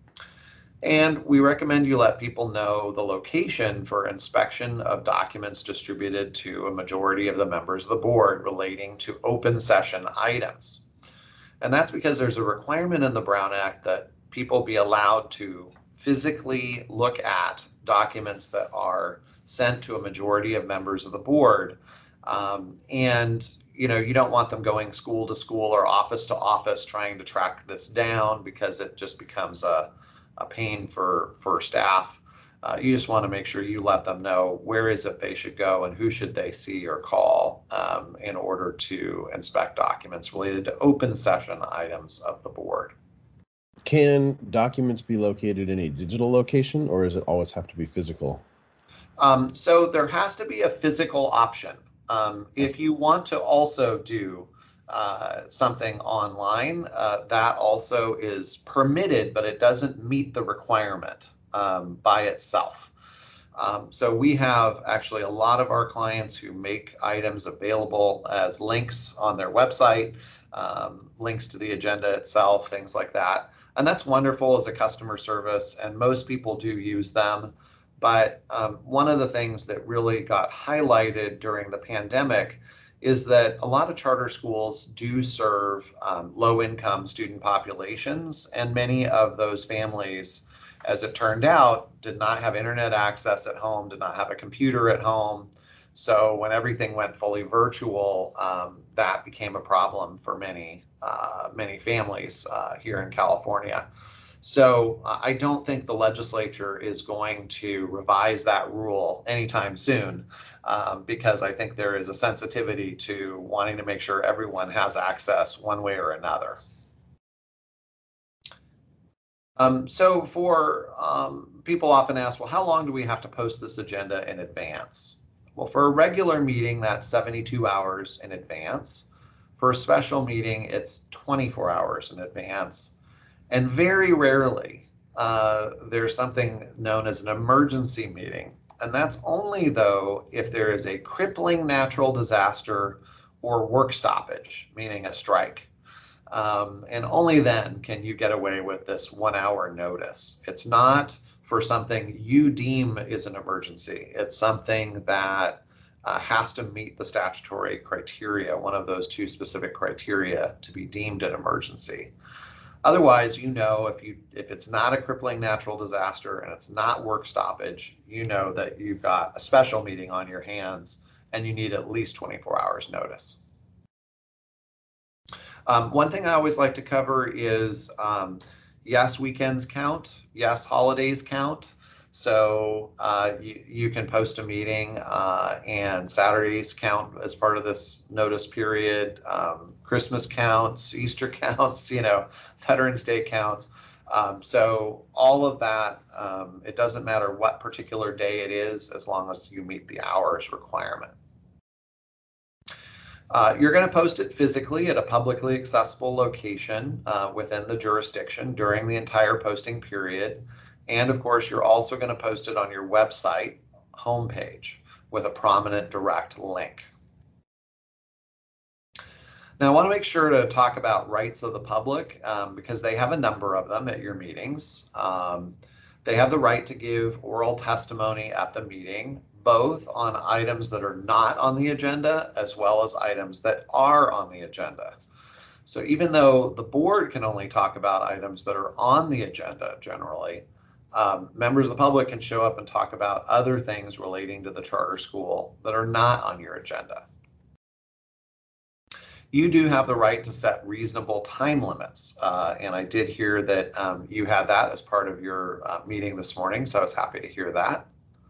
And we recommend you let people know the location for inspection of documents distributed to a majority of the members of the board relating to open session items. And that's because there's a requirement in the Brown Act that people be allowed to physically look at documents that are sent to a majority of members of the board. Um, and, you know, you don't want them going school to school or office to office trying to track this down, because it just becomes a, a pain for, for staff. Uh, you just want to make sure you let them know where is it they should go and who should they see or call um, in order to inspect documents related to open session items of the board. Can documents be located in a digital location, or does it always have to be physical? Um, so there has to be a physical option. Um, if you want to also do uh, something online, uh, that also is permitted, but it doesn't meet the requirement um, by itself. Um, so we have actually a lot of our clients who make items available as links on their website, um, links to the agenda itself, things like that. And that's wonderful as a customer service, and most people do use them. But um, one of the things that really got highlighted during the pandemic is that a lot of charter schools do serve um, low-income student populations, and many of those families, as it turned out, did not have internet access at home, did not have a computer at home. So when everything went fully virtual, um, that became a problem for many, uh, many families uh, here in California. So uh, I don't think the legislature is going to revise that rule anytime soon, um, because I think there is a sensitivity to wanting to make sure everyone has access one way or another. Um, so for um, people often ask, well, how long do we have to post this agenda in advance? Well, for a regular meeting, that's seventy-two hours in advance. For a special meeting, it's twenty-four hours in advance. And very rarely, uh, there's something known as an emergency meeting. And that's only, though, if there is a crippling natural disaster or work stoppage, meaning a strike. Um, and only then can you get away with this one hour notice. It's not for something you deem is an emergency. It's something that uh, has to meet the statutory criteria, one of those two specific criteria to be deemed an emergency. Otherwise, you know, if you if it's not a crippling natural disaster and it's not work stoppage, you know that you've got a special meeting on your hands and you need at least twenty-four hours notice. Um, one thing I always like to cover is, um, yes, weekends count. Yes, holidays count. So uh, you, you can post a meeting uh, and Saturdays count as part of this notice period. Um, Christmas counts, Easter counts, you know, Veterans Day counts. Um, so all of that, um, it doesn't matter what particular day it is, as long as you meet the hours requirement. Uh, you're going to post it physically at a publicly accessible location uh, within the jurisdiction during the entire posting period. And of course, you're also going to post it on your website homepage with a prominent direct link. Now, I want to make sure to talk about rights of the public um, because they have a number of them at your meetings. Um, they have the right to give oral testimony at the meeting, both on items that are not on the agenda as well as items that are on the agenda. So even though the board can only talk about items that are on the agenda generally, um, members of the public can show up and talk about other things relating to the charter school that are not on your agenda. You do have the right to set reasonable time limits. Uh, and I did hear that um, you had that as part of your uh, meeting this morning, so I was happy to hear that.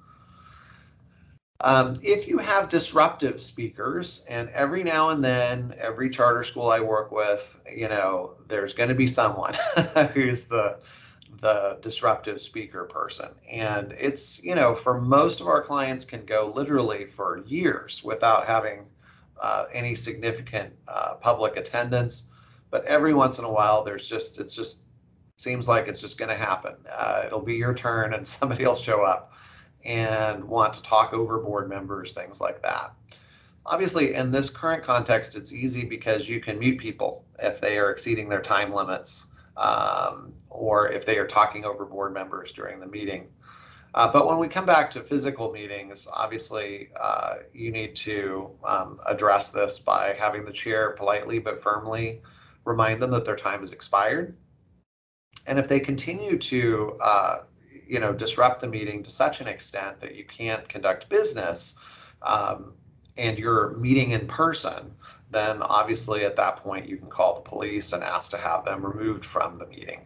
Um, if you have disruptive speakers, and every now and then, every charter school I work with, you know, there's going to be someone who's the the disruptive speaker person. And it's, you know, for most of our clients can go literally for years without having uh, any significant uh, public attendance. But every once in a while, there's just, it's just, seems like it's just going to happen. Uh, it'll be your turn and somebody will show up and want to talk over board members, things like that. Obviously, in this current context, it's easy because you can mute people if they are exceeding their time limits, um, or if they are talking over board members during the meeting. Uh, but when we come back to physical meetings, obviously, uh, you need to um, address this by having the chair politely but firmly remind them that their time is expired. And if they continue to uh, you know, disrupt the meeting to such an extent that you can't conduct business, um, and you're meeting in person, then obviously at that point you can call the police and ask to have them removed from the meeting.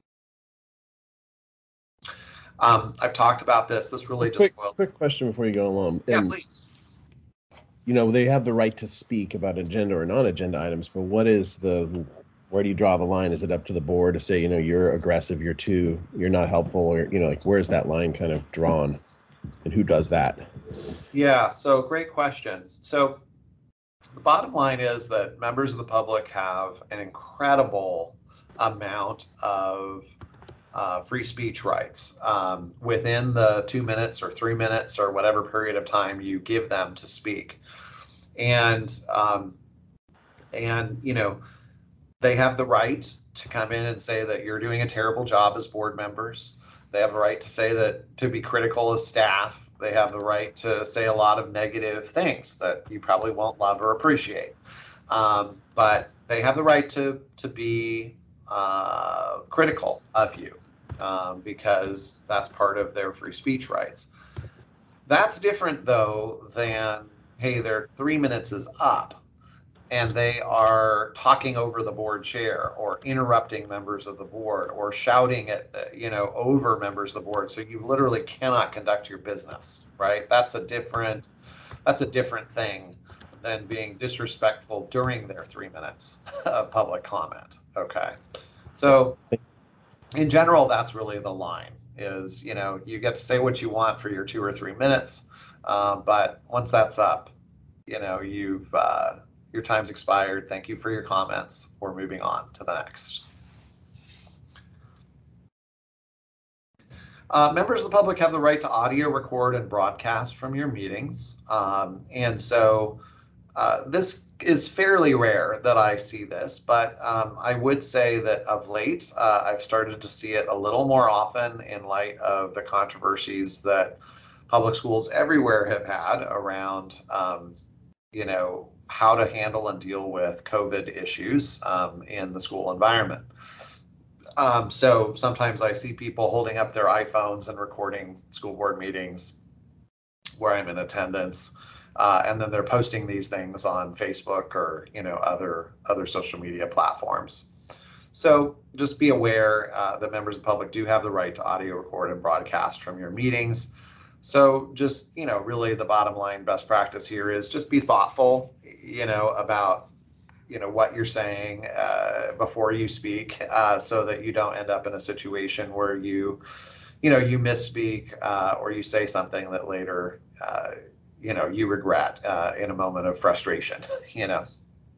Um, I've talked about this. This really just quick, boils. quick question before you go along. Yeah, And, please. you know, they have the right to speak about agenda or non-agenda items, but what is the, where do you draw the line? Is it up to the board to say, you know, you're aggressive, you're too, you're not helpful, or, you know, like, where's that line kind of drawn, and who does that? Yeah, so great question. So the bottom line is that members of the public have an incredible amount of uh, free speech rights um, within the two minutes or three minutes or whatever period of time you give them to speak. And, um, and you know, they have the right to come in and say that you're doing a terrible job as board members. They have the right to say that, to be critical of staff. They have the right to say a lot of negative things that you probably won't love or appreciate. Um, but they have the right to, to be uh, critical of you um, because that's part of their free speech rights. That's different, though, than, hey, their three minutes is up and they are talking over the board chair or interrupting members of the board or shouting at, you know, over members of the board. So you literally cannot conduct your business, right? That's a different, that's a different thing than being disrespectful during their three minutes of public comment. Okay. So in general, that's really the line is, you know, you get to say what you want for your two or three minutes. Uh, but once that's up, you know, you've, uh, your time's expired. Thank you for your comments. We're moving on to the next. Uh, members of the public have the right to audio record and broadcast from your meetings. Um, and so uh, this is fairly rare that I see this, but um, I would say that of late, uh, I've started to see it a little more often in light of the controversies that public schools everywhere have had around, um, you know, how to handle and deal with COVID issues um, in the school environment. Um, so sometimes I see people holding up their iPhones and recording school board meetings where I'm in attendance, uh, and then they're posting these things on Facebook or, you know, other other social media platforms. So just be aware uh, that members of the public do have the right to audio record and broadcast from your meetings. So just, you know, really the bottom line best practice here is just be thoughtful, you know, about, you know, what you're saying uh, before you speak uh, so that you don't end up in a situation where you, you know, you misspeak uh, or you say something that later, uh, you know, you regret uh, in a moment of frustration, you know.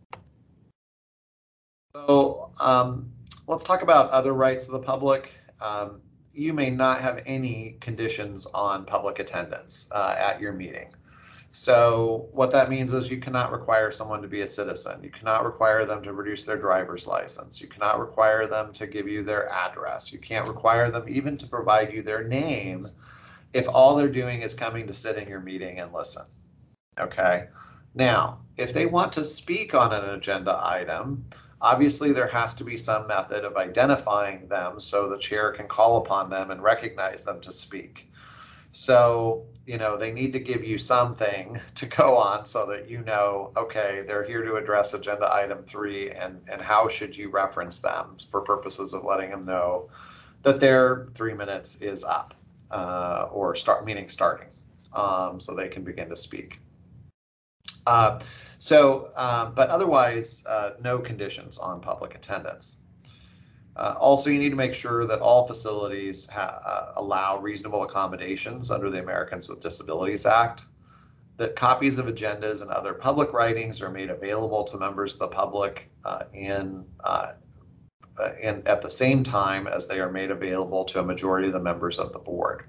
So um, let's talk about other rights of the public. Um, you may not have any conditions on public attendance uh, at your meeting. So what that means is you cannot require someone to be a citizen. You cannot require them to produce their driver's license. You cannot require them to give you their address. You can't require them even to provide you their name if all they're doing is coming to sit in your meeting and listen. Okay. Now, if they want to speak on an agenda item, obviously there has to be some method of identifying them so the chair can call upon them and recognize them to speak. So, you know, they need to give you something to go on so that you know, okay, they're here to address agenda item three, and, and how should you reference them for purposes of letting them know that their three minutes is up, uh, or start, meaning starting, um, so they can begin to speak. Uh, so, uh, but otherwise, uh, no conditions on public attendance. Uh, also, you need to make sure that all facilities ha- uh, allow reasonable accommodations under the Americans with Disabilities Act, that copies of agendas and other public writings are made available to members of the public uh, in, uh, in, at the same time as they are made available to a majority of the members of the board.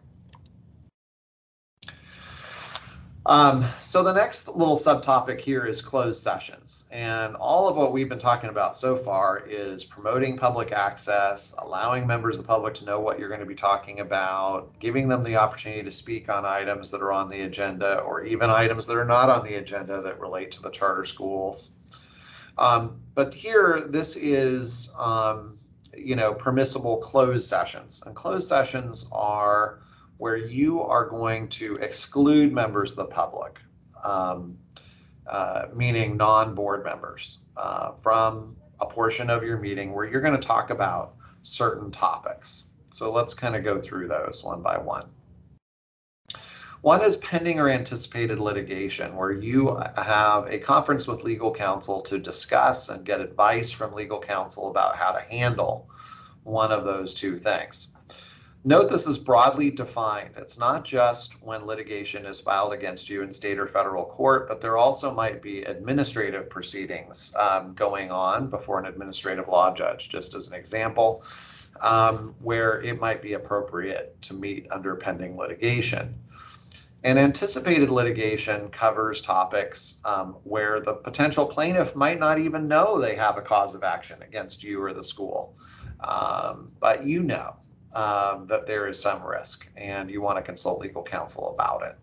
Um, so the next little subtopic here is closed sessions. And all of what we've been talking about so far is promoting public access, allowing members of the public to know what you're going to be talking about, giving them the opportunity to speak on items that are on the agenda, or even items that are not on the agenda that relate to the charter schools. Um, but here, this is, um, you know, permissible closed sessions. And closed sessions are where you are going to exclude members of the public, um, uh, meaning non-board members, uh, from a portion of your meeting where you're going to talk about certain topics. So let's kind of go through those one by one. One is pending or anticipated litigation, where you have a conference with legal counsel to discuss and get advice from legal counsel about how to handle one of those two things. Note this is broadly defined. It's not just when litigation is filed against you in state or federal court, but there also might be administrative proceedings um, going on before an administrative law judge, just as an example, um, where it might be appropriate to meet under pending litigation. And anticipated litigation covers topics um, where the potential plaintiff might not even know they have a cause of action against you or the school, um, but you know um, that there is some risk and you want to consult legal counsel about it.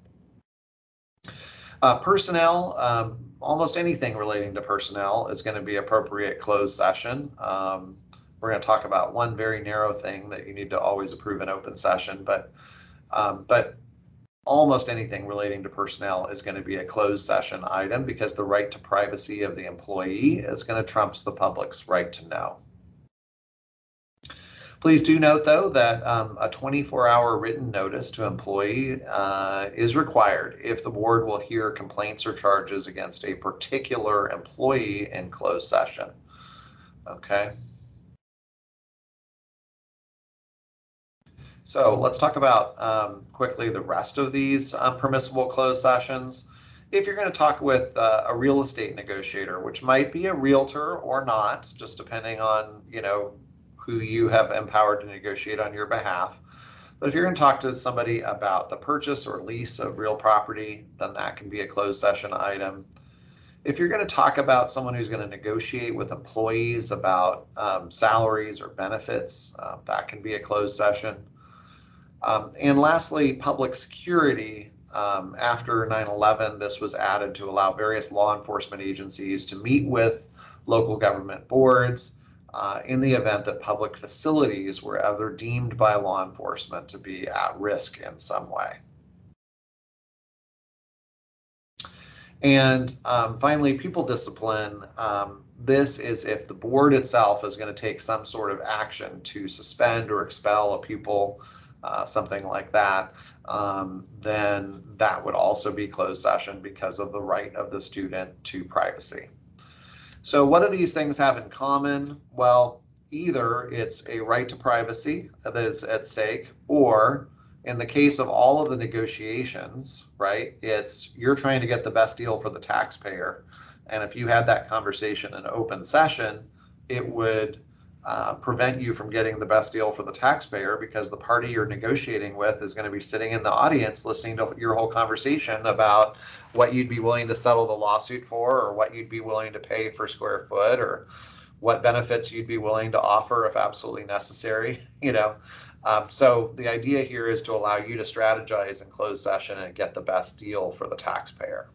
Uh, personnel, um, almost anything relating to personnel is going to be appropriate closed session. Um, we're going to talk about one very narrow thing that you need to always approve in open session, but um, but almost anything relating to personnel is going to be a closed session item, because the right to privacy of the employee is going to trump the public's right to know. Please do note, though, that um, a twenty-four hour written notice to employee uh, is required if the board will hear complaints or charges against a particular employee in closed session. Okay. So let's talk about um, quickly the rest of these um, permissible closed sessions. If you're going to talk with uh, a real estate negotiator, which might be a realtor or not, just depending on, you know, who you have empowered to negotiate on your behalf. But if you're going to talk to somebody about the purchase or lease of real property, then that can be a closed session item. If you're going to talk about someone who's going to negotiate with employees about um, salaries or benefits, uh, that can be a closed session. Um, and lastly, public security. Um, after nine eleven, this was added to allow various law enforcement agencies to meet with local government boards uh, in the event that public facilities were ever deemed by law enforcement to be at risk in some way. And um, finally, people discipline. Um, this is if the board itself is going to take some sort of action to suspend or expel a pupil, Uh, something like that, um, then that would also be closed session because of the right of the student to privacy. So what do these things have in common? Well, either it's a right to privacy that is at stake, or in the case of all of the negotiations, right, it's you're trying to get the best deal for the taxpayer. And if you had that conversation in open session, it would Uh, prevent you from getting the best deal for the taxpayer, because the party you're negotiating with is going to be sitting in the audience listening to your whole conversation about what you'd be willing to settle the lawsuit for, or what you'd be willing to pay for square foot, or what benefits you'd be willing to offer if absolutely necessary, you know. Um, so the idea here is to allow you to strategize in closed session and get the best deal for the taxpayer.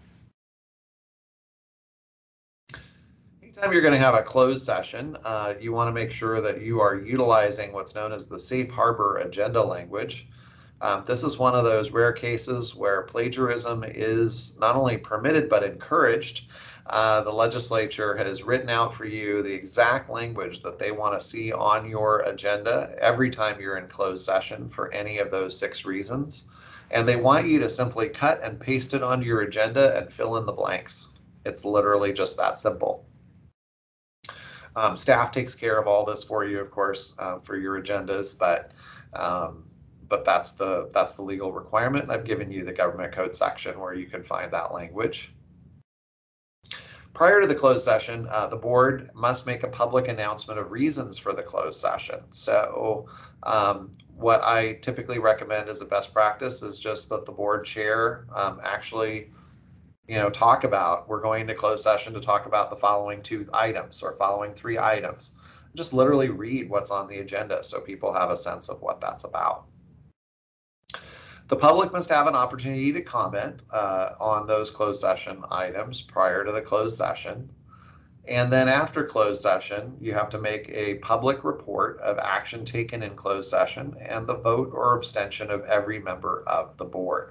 Anytime you're going to have a closed session, uh, you want to make sure that you are utilizing what's known as the safe harbor agenda language. Um, this is one of those rare cases where plagiarism is not only permitted but encouraged. Uh, the legislature has written out for you the exact language that they want to see on your agenda every time you're in closed session for any of those six reasons. And they want you to simply cut and paste it onto your agenda and fill in the blanks. It's literally just that simple. Um, staff takes care of all this for you, of course, uh, for your agendas, but um, but that's the that's the legal requirement. I've given you the government code section where you can find that language. Prior to the closed session, uh, the board must make a public announcement of reasons for the closed session. So um, what I typically recommend as a best practice is just that the board chair um, actually, you know, talk about, we're going to closed session to talk about the following two items or following three items. Just literally read what's on the agenda so people have a sense of what that's about. The public must have an opportunity to comment uh, on those closed session items prior to the closed session. And then after closed session, you have to make a public report of action taken in closed session and the vote or abstention of every member of the board.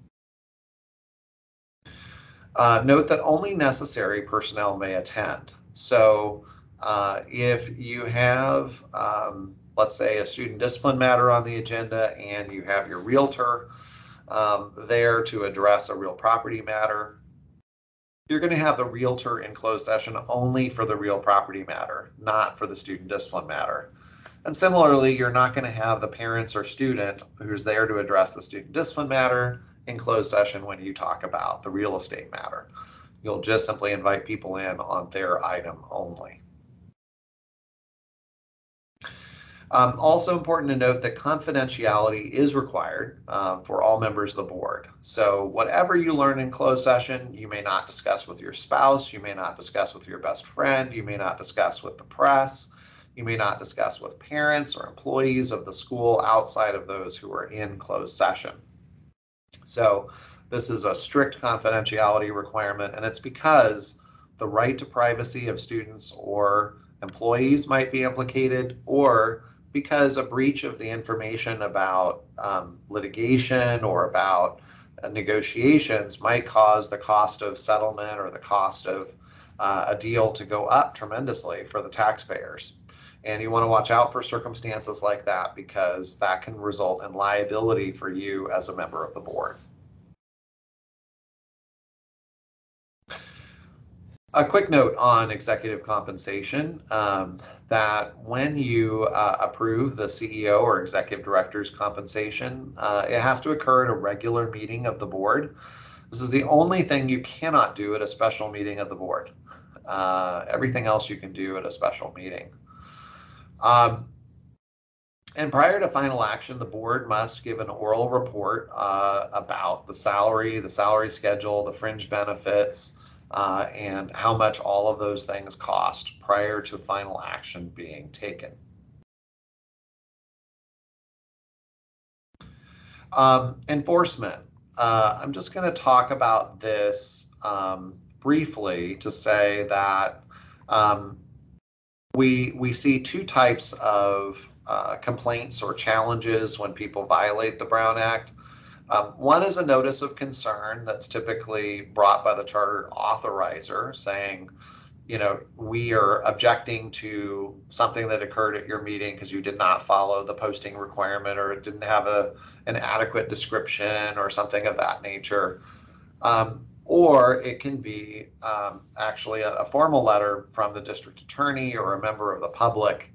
Uh, note that only necessary personnel may attend. So uh, if you have, um, let's say, a student discipline matter on the agenda and you have your realtor um, there to address a real property matter, you're going to have the realtor in closed session only for the real property matter, not for the student discipline matter. And similarly, you're not going to have the parents or student who's there to address the student discipline matter in closed session when you talk about the real estate matter. You'll just simply invite people in on their item only. Um, also important to note that confidentiality is required uh, for all members of the board. So whatever you learn in closed session, you may not discuss with your spouse, you may not discuss with your best friend, you may not discuss with the press, you may not discuss with parents or employees of the school outside of those who are in closed session. So this is a strict confidentiality requirement, and it's because the right to privacy of students or employees might be implicated, or because a breach of the information about um, litigation or about uh, negotiations might cause the cost of settlement or the cost of uh, a deal to go up tremendously for the taxpayers. And you want to watch out for circumstances like that because that can result in liability for you as a member of the board. A quick note on executive compensation, um, that when you uh, approve the C E O or executive director's compensation, uh, it has to occur at a regular meeting of the board. This is the only thing you cannot do at a special meeting of the board. Uh, everything else you can do at a special meeting. Um, and prior to final action, the board must give an oral report uh, about the salary, the salary schedule, the fringe benefits, uh, and how much all of those things cost prior to final action being taken. Um, enforcement. Uh, I'm just going to talk about this um, briefly to say that um, we we see two types of uh, complaints or challenges when people violate the Brown Act. Um, one is a notice of concern that's typically brought by the charter authorizer saying, you know, we are objecting to something that occurred at your meeting because you did not follow the posting requirement or it didn't have a, an adequate description or something of that nature. Um, or it can be um, actually a, a formal letter from the district attorney or a member of the public.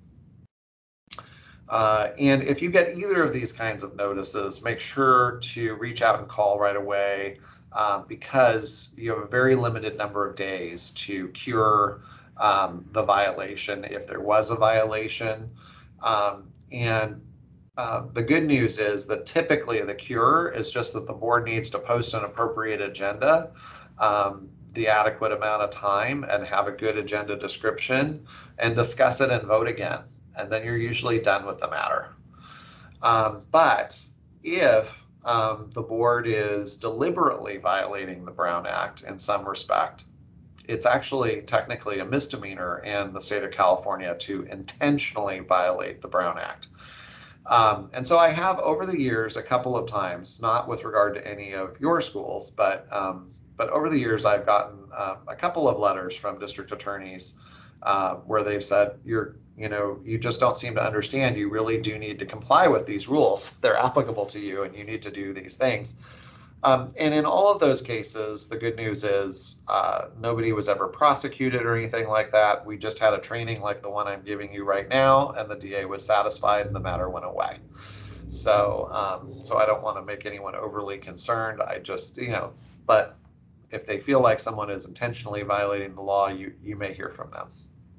Uh, and if you get either of these kinds of notices, make sure to reach out and call right away uh, because you have a very limited number of days to cure um, the violation if there was a violation. Um, and uh, the good news is that typically the cure is just that the board needs to post an appropriate agenda, um, the adequate amount of time, and have a good agenda description and discuss it and vote again. And then you're usually done with the matter. Um, but if um, the board is deliberately violating the Brown Act in some respect, it's actually technically a misdemeanor in the state of California to intentionally violate the Brown Act. Um, and so I have over the years a couple of times, not with regard to any of your schools, but um, but over the years I've gotten uh, a couple of letters from district attorneys uh, where they've said, you're, you know, you just don't seem to understand. You really do need to comply with these rules. They're applicable to you, and you need to do these things. Um, and in all of those cases, the good news is uh, nobody was ever prosecuted or anything like that. We just had a training like the one I'm giving you right now, and the D A was satisfied and the matter went away. So, um, so I don't want to make anyone overly concerned. I just, you know, but if they feel like someone is intentionally violating the law, you, you may hear from them.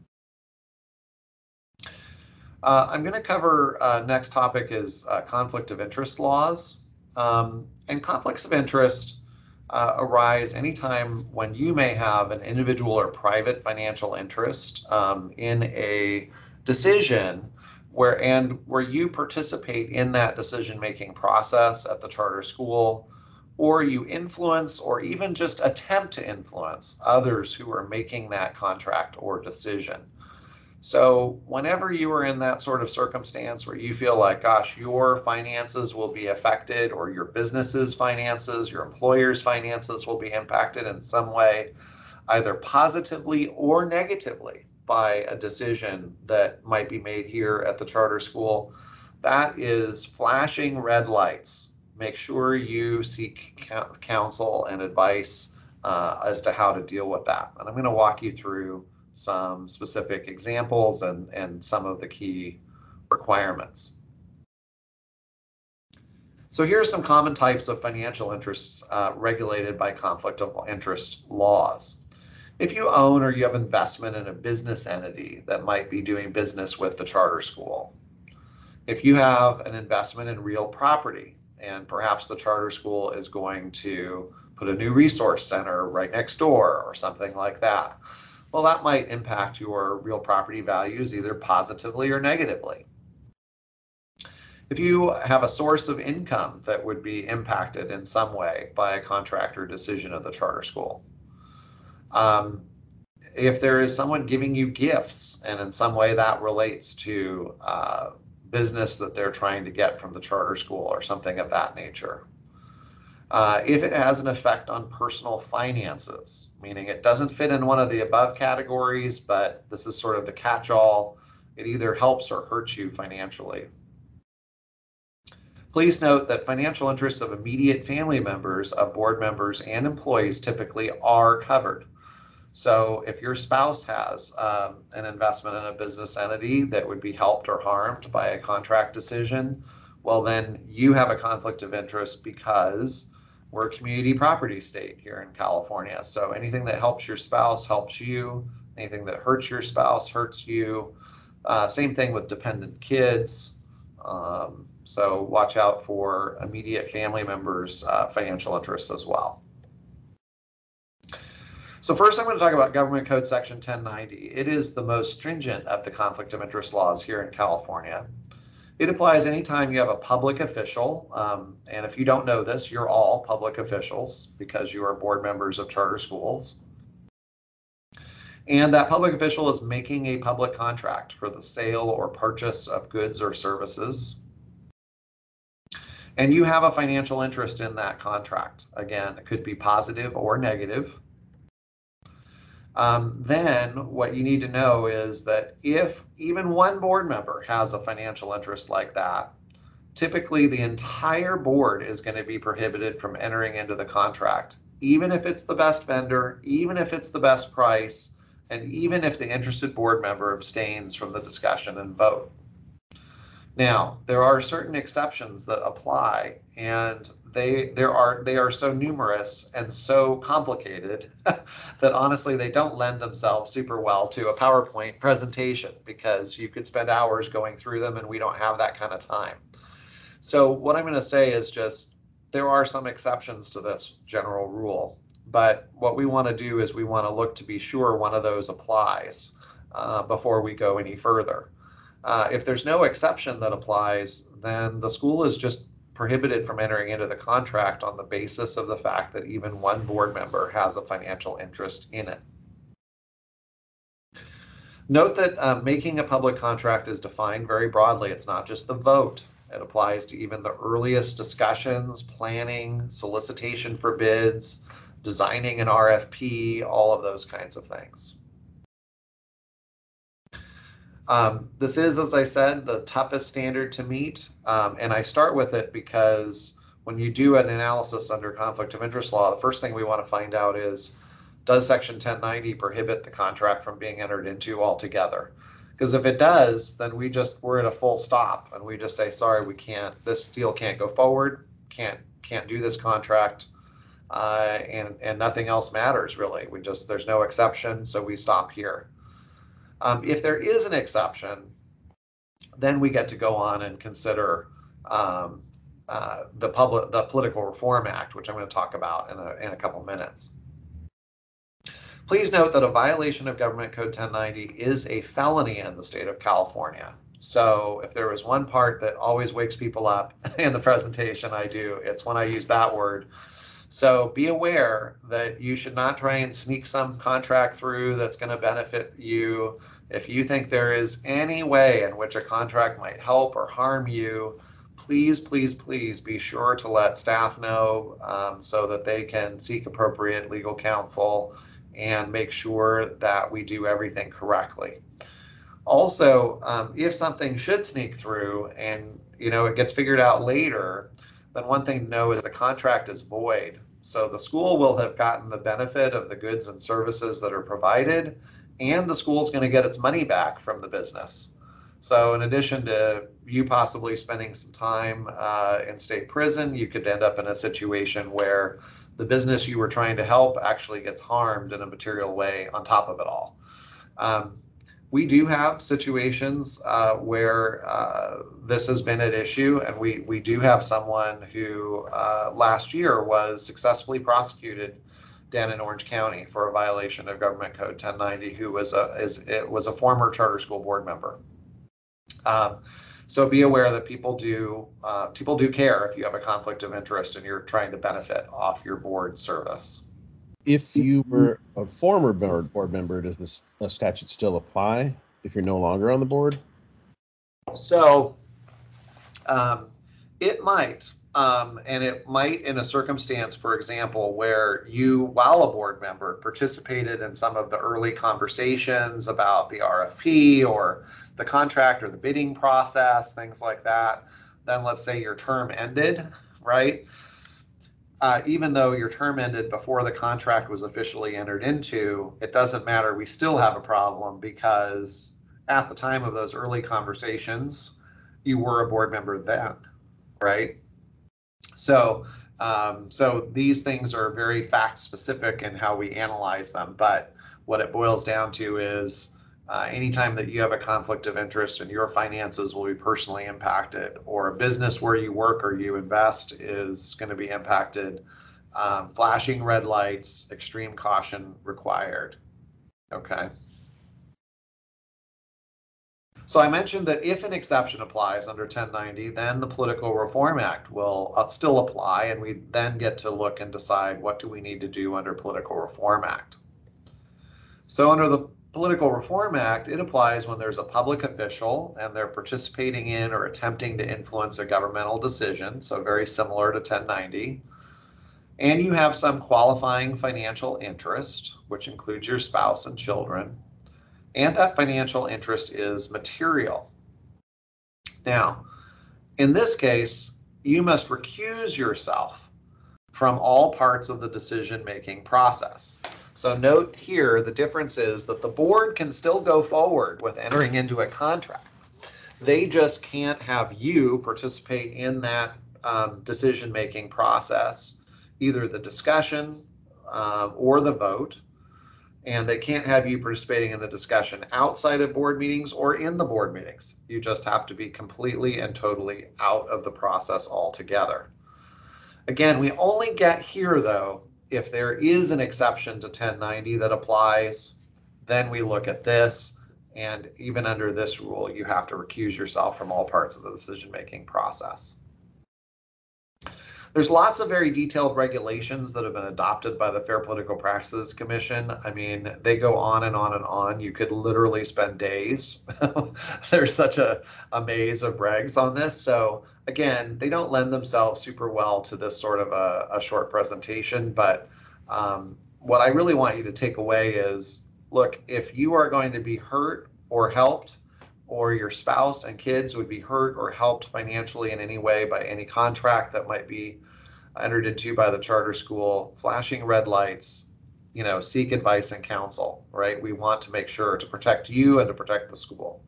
Uh, I'm going to cover uh, next topic is uh, conflict of interest laws. Um, and conflicts of interest uh, arise anytime when you may have an individual or private financial interest um, in a decision where and where you participate in that decision-making process at the charter school, or you influence or even just attempt to influence others who are making that contract or decision. So whenever you are in that sort of circumstance where you feel like, gosh, your finances will be affected, or your business's finances, your employer's finances will be impacted in some way, either positively or negatively by a decision that might be made here at the charter school, that is flashing red lights. Make sure you seek counsel and advice uh, as to how to deal with that. And I'm going to walk you through some specific examples and, and some of the key requirements. So here are some common types of financial interests uh, regulated by conflict of interest laws. If you own or you have investment in a business entity that might be doing business with the charter school, if you have an investment in real property and perhaps the charter school is going to put a new resource center right next door or something like that, well, that might impact your real property values either positively or negatively. If you have a source of income that would be impacted in some way by a contract or decision of the charter school, um, if there is someone giving you gifts and in some way that relates to uh, business that they're trying to get from the charter school or something of that nature. Uh, if it has an effect on personal finances, meaning it doesn't fit in one of the above categories, but this is sort of the catch-all, it either helps or hurts you financially. Please note that financial interests of immediate family members, of board members, and employees typically are covered. So if your spouse has um, an investment in a business entity that would be helped or harmed by a contract decision, well, then you have a conflict of interest because we're a community property state here in California. So anything that helps your spouse helps you. Anything that hurts your spouse hurts you. Uh, same thing with dependent kids. Um, so watch out for immediate family members' uh, financial interests as well. So first I'm going to talk about Government Code Section ten ninety. It is the most stringent of the conflict of interest laws here in California. It applies anytime you have a public official, um, and if you don't know this, you're all public officials because you are board members of charter schools. And that public official is making a public contract for the sale or purchase of goods or services. And you have a financial interest in that contract. Again, it could be positive or negative. Um, then what you need to know is that if even one board member has a financial interest like that, typically the entire board is going to be prohibited from entering into the contract, even if it's the best vendor, even if it's the best price, and even if the interested board member abstains from the discussion and vote. Now, there are certain exceptions that apply, and they there are they are so numerous and so complicated that honestly they don't lend themselves super well to a PowerPoint presentation because you could spend hours going through them and we don't have that kind of time. So what I'm going to say is just there are some exceptions to this general rule, but what we want to do is we want to look to be sure one of those applies uh, before we go any further. Uh, if there's no exception that applies, then the school is just prohibited from entering into the contract on the basis of the fact that even one board member has a financial interest in it. Note that uh, making a public contract is defined very broadly. It's not just the vote. It applies to even the earliest discussions, planning, solicitation for bids, designing an R F P, all of those kinds of things. Um, this is, as I said, the toughest standard to meet, um, and I start with it because when you do an analysis under conflict of interest law, the first thing we want to find out is, does Section ten ninety prohibit the contract from being entered into altogether? Because if it does, then we just, we're at a full stop and we just say, sorry, we can't, this deal can't go forward, can't can't do this contract, uh, and, and nothing else matters really. We just, there's no exception, so we stop here. Um, if there is an exception, then we get to go on and consider um, uh, the public, the Political Reform Act, which I'm going to talk about in a, in a couple minutes. Please note that a violation of Government Code ten ninety is a felony in the state of California. So if there was one part that always wakes people up in the presentation I do, it's when I use that word. So be aware that you should not try and sneak some contract through that's going to benefit you. If you think there is any way in which a contract might help or harm you, please, please, please be sure to let staff know um, so that they can seek appropriate legal counsel and make sure that we do everything correctly. Also, um, if something should sneak through and you know it gets figured out later, then one thing to know is the contract is void. So the school will have gotten the benefit of the goods and services that are provided, and the school's going to get its money back from the business. So in addition to you possibly spending some time uh, in state prison, you could end up in a situation where the business you were trying to help actually gets harmed in a material way on top of it all. Um, We do have situations uh, where uh, this has been an issue, and we, we do have someone who uh, last year was successfully prosecuted down in Orange County for a violation of Government Code ten ninety, who was a, is, it was a former charter school board member. Um, so be aware that people do, uh, people do care if you have a conflict of interest and you're trying to benefit off your board service. If you were a former board board member, does this uh, statute still apply if you're no longer on the board? So um, it might, um, and it might in a circumstance, for example, where you, while a board member, participated in some of the early conversations about the R F P or the contract or the bidding process, things like that. Then let's say your term ended, right? Uh, even though your term ended before the contract was officially entered into, it doesn't matter. We still have a problem because at the time of those early conversations, you were a board member then, right? So, um, so these things are very fact specific in how we analyze them. But what it boils down to is uh, anytime that you have a conflict of interest and your finances will be personally impacted, or a business where you work or you invest is going to be impacted, um, flashing red lights, extreme caution required. Okay. So I mentioned that if an exception applies under ten ninety, then the Political Reform Act will uh, still apply, and we then get to look and decide what do we need to do under Political Reform Act. So under the Political Reform Act, it applies when there's a public official and they're participating in or attempting to influence a governmental decision, so very similar to ten ninety. And you have some qualifying financial interest, which includes your spouse and children. And that financial interest is material. Now, in this case, you must recuse yourself from all parts of the decision-making process. So note here, the difference is that the board can still go forward with entering into a contract. They just can't have you participate in that um, decision-making process, either the discussion um, or the vote. And they can't have you participating in the discussion outside of board meetings or in the board meetings. You just have to be completely and totally out of the process altogether. Again, we only get here, though, if there is an exception to ten ninety that applies, then we look at this. And even under this rule, you have to recuse yourself from all parts of the decision-making process. there's lots of very detailed regulations that have been adopted by the Fair Political Practices Commission. I mean, they go on and on and on. You could literally spend days. There's such a, a maze of regs on this. So again, they don't lend themselves super well to this sort of a, a short presentation. But um, what I really want you to take away is, look, if you are going to be hurt or helped, or your spouse and kids would be hurt or helped financially in any way by any contract that might be entered into by the charter school, flashing red lights, you know, seek advice and counsel, right? We want to make sure to protect you and to protect the school.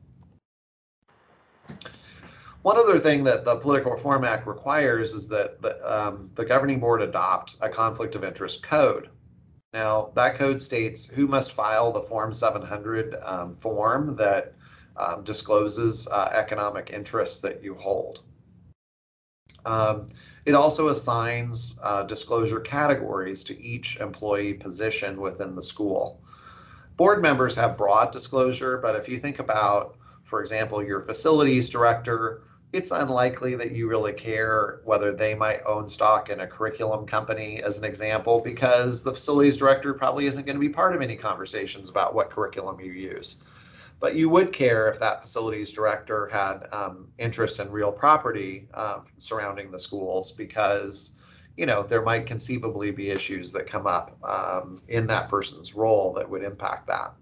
One other thing that the Political Reform Act requires is that the, um, the governing board adopt a conflict of interest code. Now, that code states who must file the Form seven hundred um, form that Um, discloses uh, economic interests that you hold. Um, it also assigns uh, disclosure categories to each employee position within the school. Board members have broad disclosure, but if you think about, for example, your facilities director, it's unlikely that you really care whether they might own stock in a curriculum company, as an example, because the facilities director probably isn't going to be part of any conversations about what curriculum you use. But you would care if that facilities director had um, interest in real property uh, surrounding the schools, because, you know, there might conceivably be issues that come up um, in that person's role that would impact that.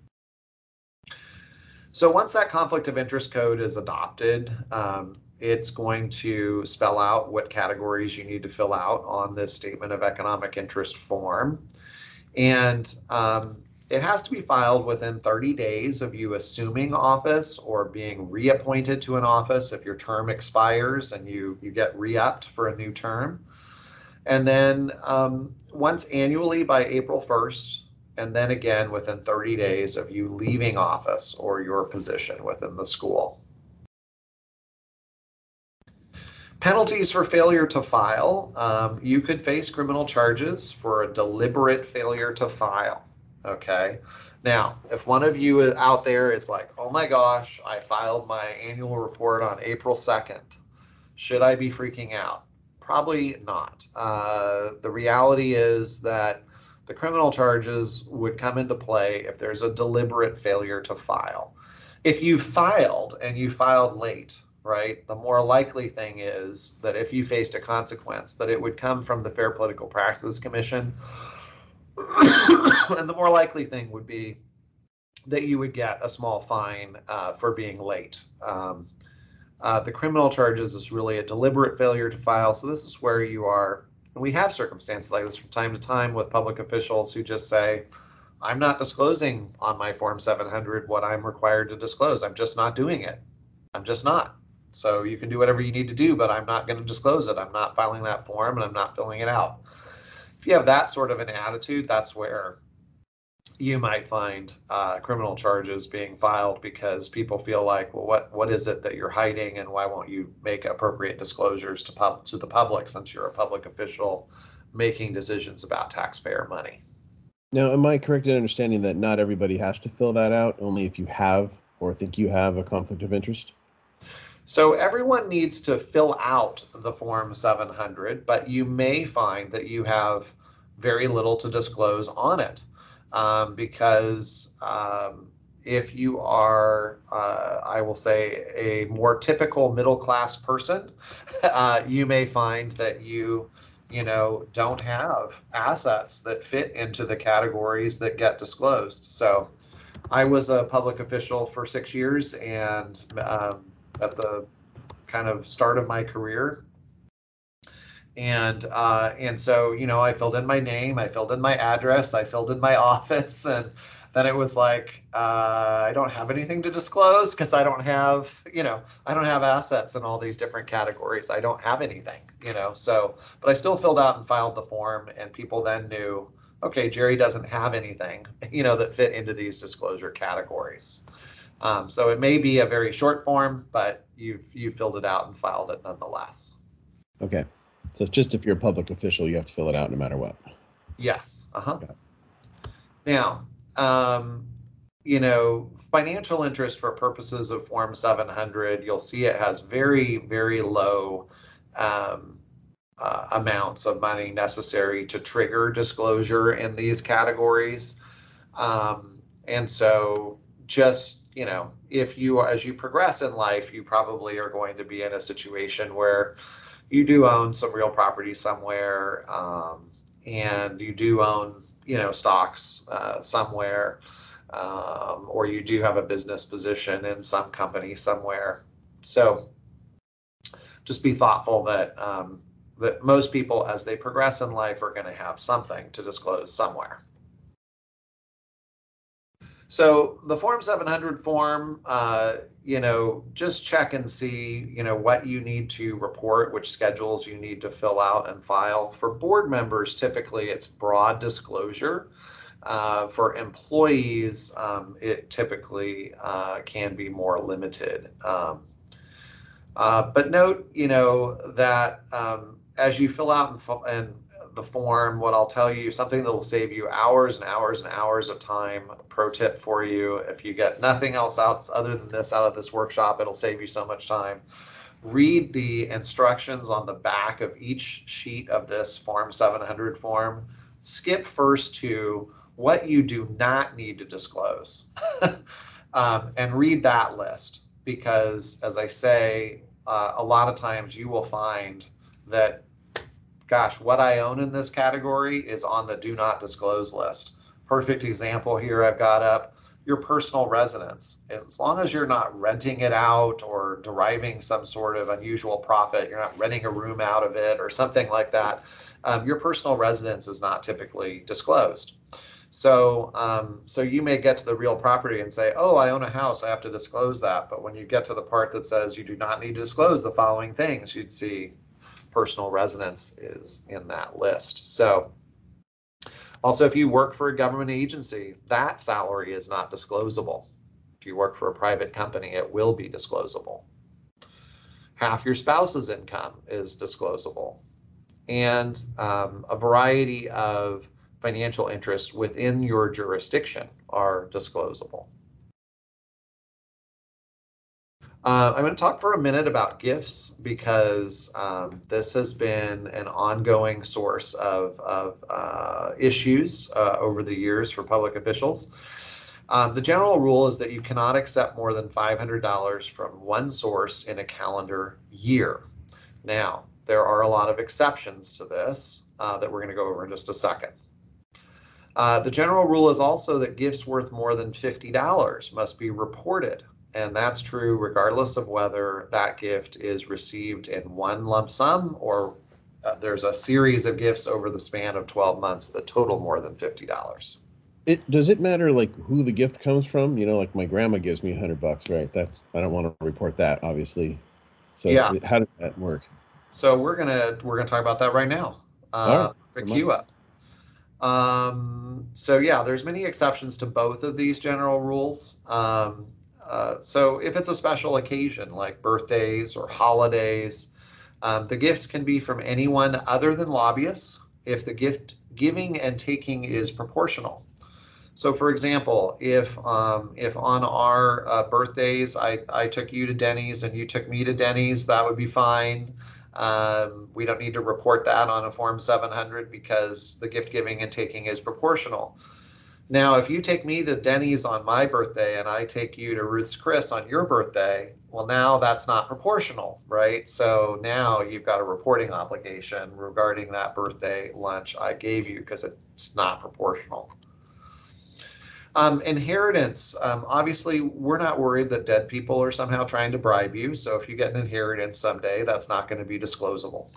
So once that conflict of interest code is adopted, um, it's going to spell out what categories you need to fill out on this statement of economic interest form. And um, it has to be filed within thirty days of you assuming office or being reappointed to an office if your term expires and you, you get re-upped for a new term. And then um, once annually by April first, and then again within thirty days of you leaving office or your position within the school. Penalties for failure to file. Um, you could face criminal charges for a deliberate failure to file. Okay. Now, if one of you out there is like, oh my gosh, I filed my annual report on April second, should I be freaking out? Probably not. Uh, the reality is that the criminal charges would come into play if there's a deliberate failure to file. If you filed and you filed late, right, the more likely thing is that if you faced a consequence, that it would come from the Fair Political Practices Commission. And the more likely thing would be that you would get a small fine uh, for being late. Um, uh, the criminal charges is really a deliberate failure to file. So this is where you are, and we have circumstances like this from time to time with public officials who just say, I'm not disclosing on my Form seven hundred what I'm required to disclose. I'm just not doing it. I'm just not. So you can do whatever you need to do, but I'm not going to disclose it. I'm not filing that form and I'm not filling it out. If you have that sort of an attitude, that's where you might find uh, criminal charges being filed, because people feel like, well, what what is it that you're hiding, and why won't you make appropriate disclosures to pub to the public, since you're a public official making decisions about taxpayer money. Now, am I correct in understanding that not everybody has to fill that out, only if you have or think you have a conflict of interest? So everyone needs to fill out the Form seven hundred, but you may find that you have very little to disclose on it. Um, because um, if you are, uh, I will say, a more typical middle-class person, uh, you may find that you, you know, don't have assets that fit into the categories that get disclosed. So I was a public official for six years, and um, at the kind of start of my career, And uh, and so, you know, I filled in my name, I filled in my address, I filled in my office, and then it was like, uh, I don't have anything to disclose because I don't have, you know, I don't have assets in all these different categories. I don't have anything, you know, so, but I still filled out and filed the form, and people then knew, okay, Jerry doesn't have anything, you know, that fit into these disclosure categories. Um, so it may be a very short form, but you've, you filled it out and filed it nonetheless. Okay. So it's just if you're a public official, you have to fill it out no matter what. Yes. Uh-huh. Okay. Now, um, you know, financial interest for purposes of Form seven hundred, you'll see it has very, very low um, uh, amounts of money necessary to trigger disclosure in these categories. Um, and so just, you know, if you, as you progress in life, you probably are going to be in a situation where you do own some real property somewhere, um, and you do own, you know, stocks uh, somewhere, um, or you do have a business position in some company somewhere. So just be thoughtful that um, that most people, as they progress in life, are going to have something to disclose somewhere. So the Form seven hundred form, uh, you know, just check and see, you know, what you need to report, which schedules you need to fill out and file. For board members, typically it's broad disclosure. Uh, for employees, um, it typically uh, can be more limited. Um, uh, but note, you know, that um, as you fill out and, and the form, what I'll tell you, something that will save you hours and hours and hours of time. Pro tip for you: if you get nothing else out other than this out of this workshop, it'll save you so much time. Read the instructions on the back of each sheet of this Form seven hundred form. Skip first to what you do not need to disclose, um, and read that list, because, as I say, uh, a lot of times you will find that, gosh, what I own in this category is on the do not disclose list. Perfect example here I've got up: your personal residence. As long as you're not renting it out or deriving some sort of unusual profit, you're not renting a room out of it or something like that, um, your personal residence is not typically disclosed. So, um, so you may get to the real property and say, oh, I own a house, I have to disclose that. But when you get to the part that says you do not need to disclose the following things, you'd see personal residence is in that list. So also, if you work for a government agency, that salary is not disclosable. If you work for a private company, it will be disclosable. Half your spouse's income is disclosable. And um, a variety of financial interests within your jurisdiction are disclosable. Uh, I'm going to talk for a minute about gifts, because um, this has been an ongoing source of, of uh, issues uh, over the years for public officials. Um, the general rule is that you cannot accept more than five hundred dollars from one source in a calendar year. Now, there are a lot of exceptions to this uh, that we're going to go over in just a second. Uh, the general rule is also that gifts worth more than fifty dollars must be reported. And that's true regardless of whether that gift is received in one lump sum or uh, there's a series of gifts over the span of twelve months that total more than fifty dollars. It does it matter like who the gift comes from? You know, like my grandma gives me a hundred bucks, right? That's I don't want to report that, obviously. So yeah. How does that work? So we're gonna we're gonna talk about that right now. Uh, right. Queue up. Um, so yeah, there's many exceptions to both of these general rules. Um, Uh, so if it's a special occasion like birthdays or holidays, um, the gifts can be from anyone other than lobbyists if the gift giving and taking is proportional. So for example, if um, if on our uh, birthdays, I, I took you to Denny's and you took me to Denny's, that would be fine. Um, we don't need to report that on a Form seven hundred because the gift giving and taking is proportional. Now, if you take me to Denny's on my birthday and I take you to Ruth's Chris on your birthday, well, now that's not proportional, right? So now you've got a reporting obligation regarding that birthday lunch I gave you because it's not proportional. Um, inheritance, um, obviously, we're not worried that dead people are somehow trying to bribe you. So if you get an inheritance someday, that's not going to be disclosable.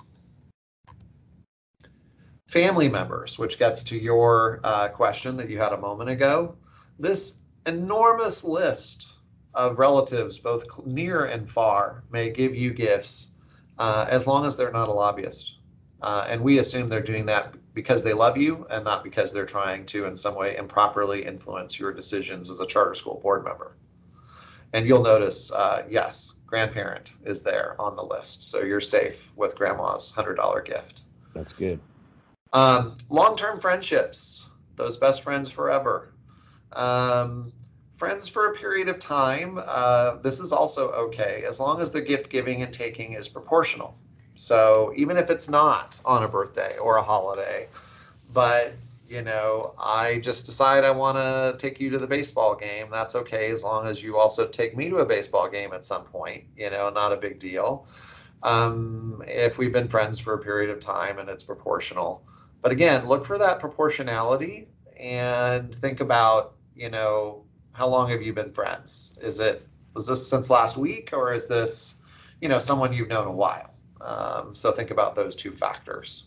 Family members, which gets to your uh, question that you had a moment ago. This enormous list of relatives, both near and far, may give you gifts uh, as long as they're not a lobbyist. Uh, and we assume they're doing that because they love you and not because they're trying to in some way improperly influence your decisions as a charter school board member. And you'll notice, uh, yes, grandparent is there on the list. So you're safe with grandma's one hundred dollar gift. That's good. Um, long-term friendships, those best friends forever. Um, friends for a period of time, uh, this is also okay, as long as the gift giving and taking is proportional. So even if it's not on a birthday or a holiday, but you know, I just decide I want to take you to the baseball game, that's okay, as long as you also take me to a baseball game at some point, you know, not a big deal. Um, if we've been friends for a period of time and it's proportional. But again, look for that proportionality and think about, you know, how long have you been friends? Is it, was this since last week, or is this, you know, someone you've known a while? Um, so think about those two factors.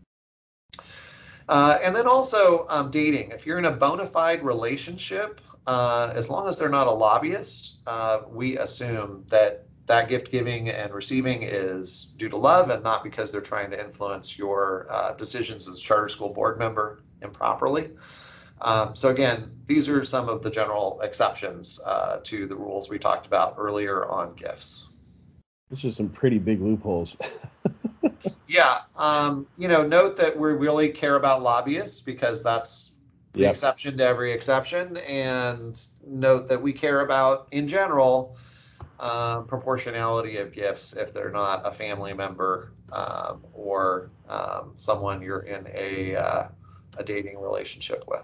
Uh, and then also um, dating. If you're in a bona fide relationship, uh, as long as they're not a lobbyist, uh, we assume that that gift giving and receiving is due to love and not because they're trying to influence your uh, decisions as a charter school board member improperly. Um, so again, these are some of the general exceptions uh, to the rules we talked about earlier on gifts. This is some pretty big loopholes. Yeah, um, you know, note that we really care about lobbyists because that's the Yep. exception to every exception, and note that we care about, in general, uh, proportionality of gifts if they're not a family member um, or um, someone you're in a, uh, a dating relationship with.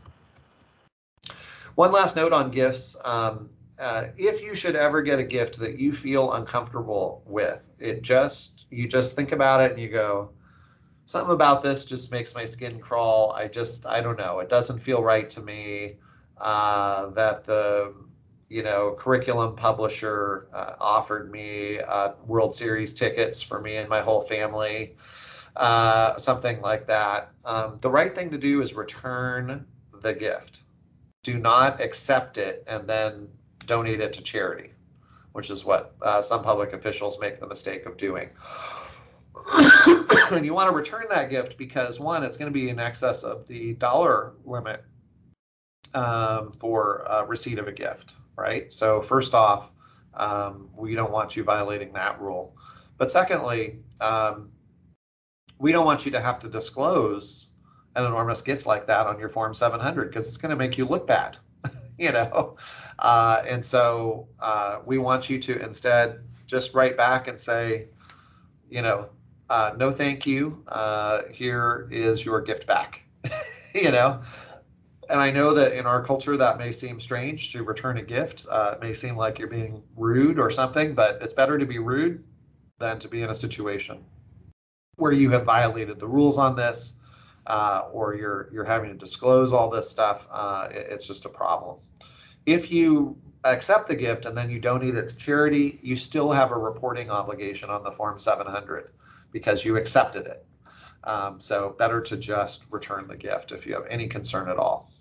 One last note on gifts. Um, uh, if you should ever get a gift that you feel uncomfortable with, it just, you just think about it and you go, something about this just makes my skin crawl. I just, I don't know. It doesn't feel right to me uh, that the, you know, curriculum publisher uh, offered me uh, World Series tickets for me and my whole family, uh, something like that. Um, the right thing to do is return the gift. Do not accept it and then donate it to charity, which is what uh, some public officials make the mistake of doing. And you want to return that gift because, one, it's going to be in excess of the dollar limit um, for uh, receipt of a gift, right? So first off, um, we don't want you violating that rule. But secondly, um, we don't want you to have to disclose an enormous gift like that on your Form seven hundred because it's going to make you look bad, you know? Uh, and so uh, we want you to instead just write back and say, you know, Uh, no, thank you. Uh, here is your gift back. You know, and I know that in our culture that may seem strange to return a gift. Uh, it may seem like you're being rude or something, but it's better to be rude than to be in a situation where you have violated the rules on this, uh, or you're you're having to disclose all this stuff. Uh, it, it's just a problem. If you accept the gift and then you donate it to charity, you still have a reporting obligation on the Form seven hundred. Because you accepted it. Um, so better to just return the gift if you have any concern at all.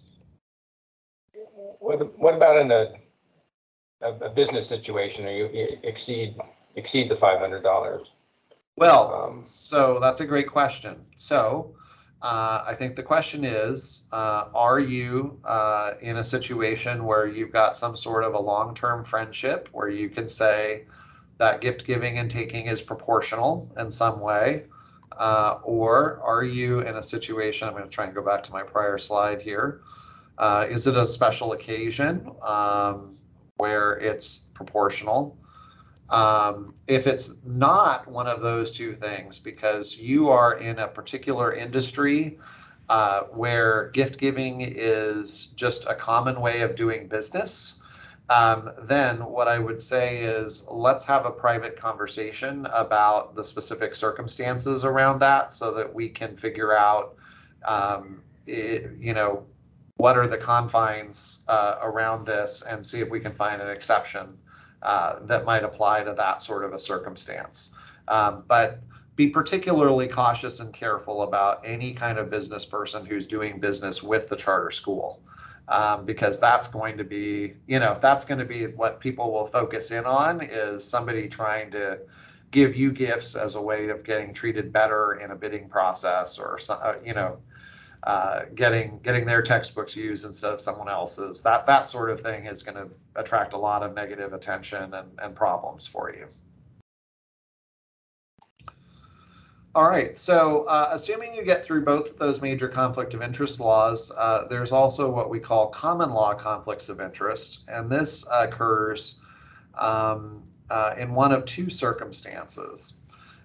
What, what about in a, a, a business situation, or you, you exceed exceed the five hundred dollars? Well, Um, so that's a great question. So uh, I think the question is, uh, are you uh, in a situation where you've got some sort of a long-term friendship where you can say that gift giving and taking is proportional in some way? Uh, or are you in a situation, I'm going to try and go back to my prior slide here. Uh, is it a special occasion um, where it's proportional? Um, if it's not one of those two things, because you are in a particular industry uh, where gift giving is just a common way of doing business, um, then what I would say is let's have a private conversation about the specific circumstances around that so that we can figure out, um, it, you know, what are the confines uh, around this and see if we can find an exception uh, that might apply to that sort of a circumstance. Um, but be particularly cautious and careful about any kind of business person who's doing business with the charter school. Um, because that's going to be, you know, that's going to be what people will focus in on, is somebody trying to give you gifts as a way of getting treated better in a bidding process, or, you know, uh, getting getting their textbooks used instead of someone else's. That that sort of thing is going to attract a lot of negative attention and, and problems for you. All right, so uh, assuming you get through both of those major conflict of interest laws, uh, there's also what we call common law conflicts of interest, and this occurs um, uh, in one of two circumstances.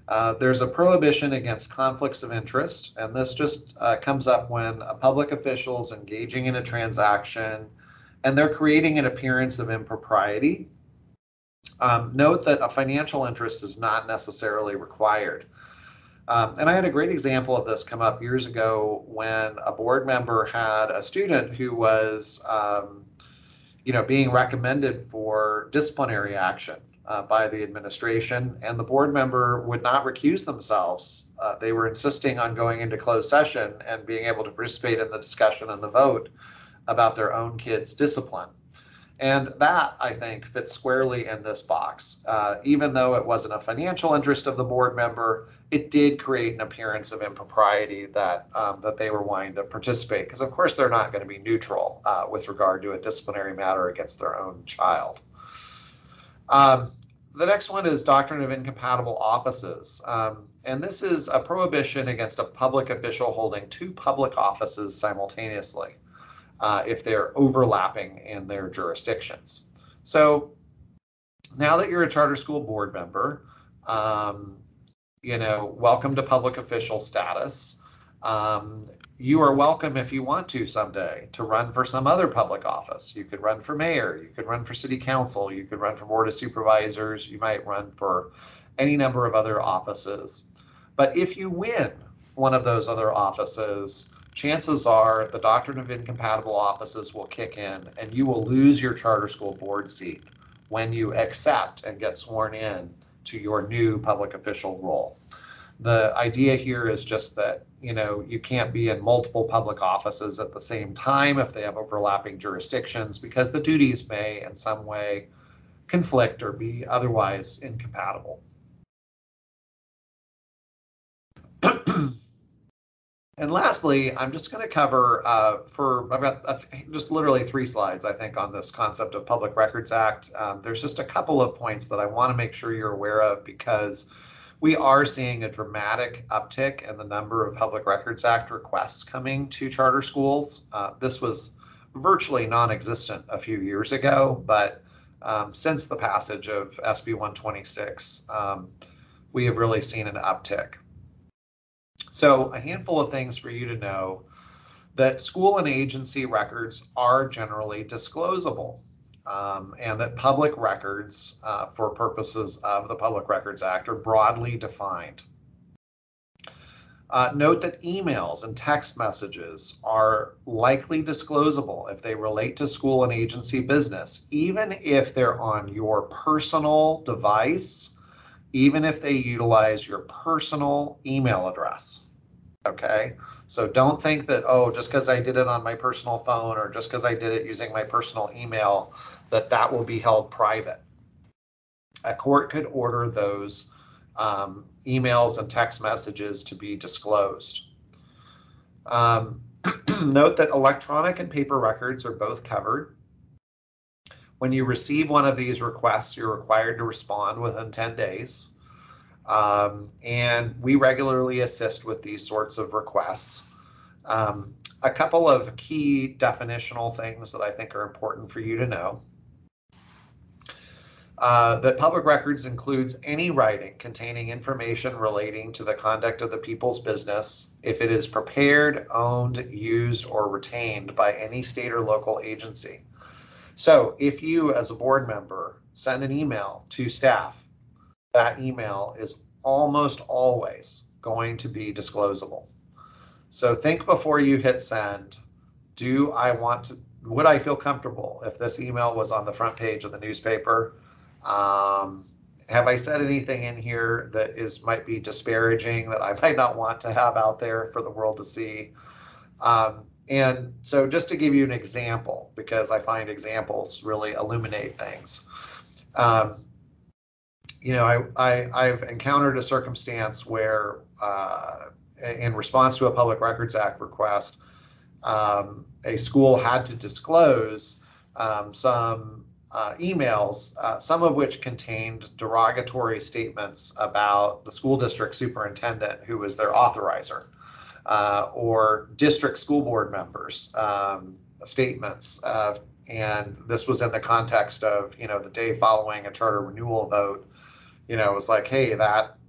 Uh, there's a prohibition against conflicts of interest, and this just uh, comes up when a public official is engaging in a transaction and they're creating an appearance of impropriety. Um, note that a financial interest is not necessarily required. Um, and I had a great example of this come up years ago when a board member had a student who was, um, you know, being recommended for disciplinary action uh, by the administration, and the board member would not recuse themselves. Uh, they were insisting on going into closed session and being able to participate in the discussion and the vote about their own kids' discipline. And that, I think, fits squarely in this box. Uh, even though it wasn't a financial interest of the board member, it did create an appearance of impropriety that um, that they were wanting to participate. Because, of course, they're not going to be neutral uh, with regard to a disciplinary matter against their own child. Um, the next one is doctrine of incompatible offices. Um, and this is a prohibition against a public official holding two public offices simultaneously. Uh, if they're overlapping in their jurisdictions. So now that you're a charter school board member, um, you know, welcome to public official status. Um, you are welcome if you want to someday to run for some other public office. You could run for mayor, you could run for city council, you could run for board of supervisors, you might run for any number of other offices. But if you win one of those other offices, chances are the doctrine of incompatible offices will kick in and you will lose your charter school board seat when you accept and get sworn in to your new public official role. The idea here is just that, you know, you can't be in multiple public offices at the same time if they have overlapping jurisdictions, because the duties may in some way conflict or be otherwise incompatible. And lastly, I'm just going to cover uh, for I've got uh, just literally three slides, I think, on this concept of Public Records Act. Um, there's just a couple of points that I want to make sure you're aware of, because we are seeing a dramatic uptick in the number of Public Records Act requests coming to charter schools. Uh, this was virtually non-existent a few years ago, but um, since the passage of S B one twenty-six, um, we have really seen an uptick. So a handful of things for you to know: that school and agency records are generally disclosable, um, and that public records uh, for purposes of the Public Records Act are broadly defined. Uh, note that emails and text messages are likely disclosable if they relate to school and agency business, even if they're on your personal device, even if they utilize your personal email address. Okay, so don't think that, oh, just because I did it on my personal phone or just because I did it using my personal email, that that will be held private. A court could order those um, emails and text messages to be disclosed. Um, note that electronic and paper records are both covered. When you receive one of these requests, you're required to respond within ten days. Um, and we regularly assist with these sorts of requests. Um, a couple of key definitional things that I think are important for you to know. Uh, that public records includes any writing containing information relating to the conduct of the people's business if it is prepared, owned, used, or retained by any state or local agency. So if you, as a board member, send an email to staff, that email is almost always going to be disclosable. So think before you hit send. Do I want to, would I feel comfortable if this email was on the front page of the newspaper? Um, have I said anything in here that is might be disparaging, that I might not want to have out there for the world to see? Um, and so just to give you an example, because I find examples really illuminate things. Um, You know, I, I, I've encountered a circumstance where, uh, in response to a Public Records Act request, um, a school had to disclose um, some uh, emails, uh, some of which contained derogatory statements about the school district superintendent, who was their authorizer, uh, or district school board members' um, statements. Uh, and this was in the context of, you know, the day following a charter renewal vote. You know, it was like, hey, that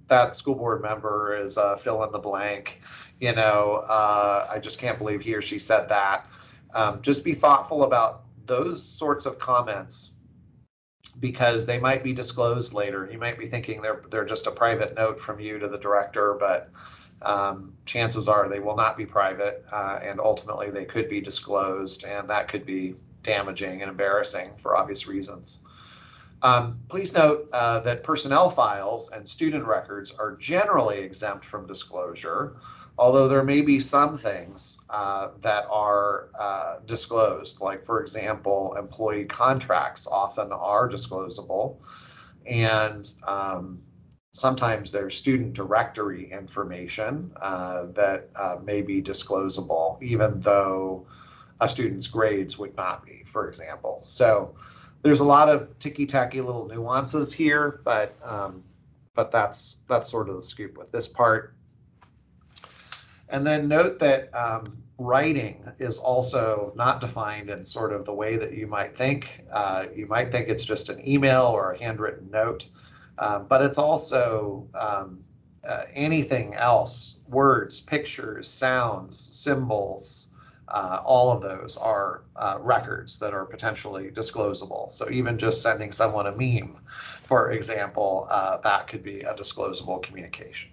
that school board member is uh, fill in the blank. You know, uh, I just can't believe he or she said that. Um, just be thoughtful about those sorts of comments because they might be disclosed later. You might be thinking they're they're just a private note from you to the director, but um, chances are they will not be private, uh, and ultimately they could be disclosed, and that could be damaging and embarrassing for obvious reasons. Um, please note uh, that personnel files and student records are generally exempt from disclosure, although there may be some things uh, that are uh, disclosed, like, for example, employee contracts often are disclosable, and um, sometimes there's student directory information uh, that uh, may be disclosable, even though a student's grades would not be, for example. So there's a lot of ticky-tacky little nuances here, but um, but that's that's sort of the scoop with this part. And then note that um, writing is also not defined in sort of the way that you might think. Uh, you might think it's just an email or a handwritten note, uh, but it's also um, uh, anything else, words, pictures, sounds, symbols, uh, all of those are uh, records that are potentially disclosable. So even just sending someone a meme, for example, uh, that could be a disclosable communication.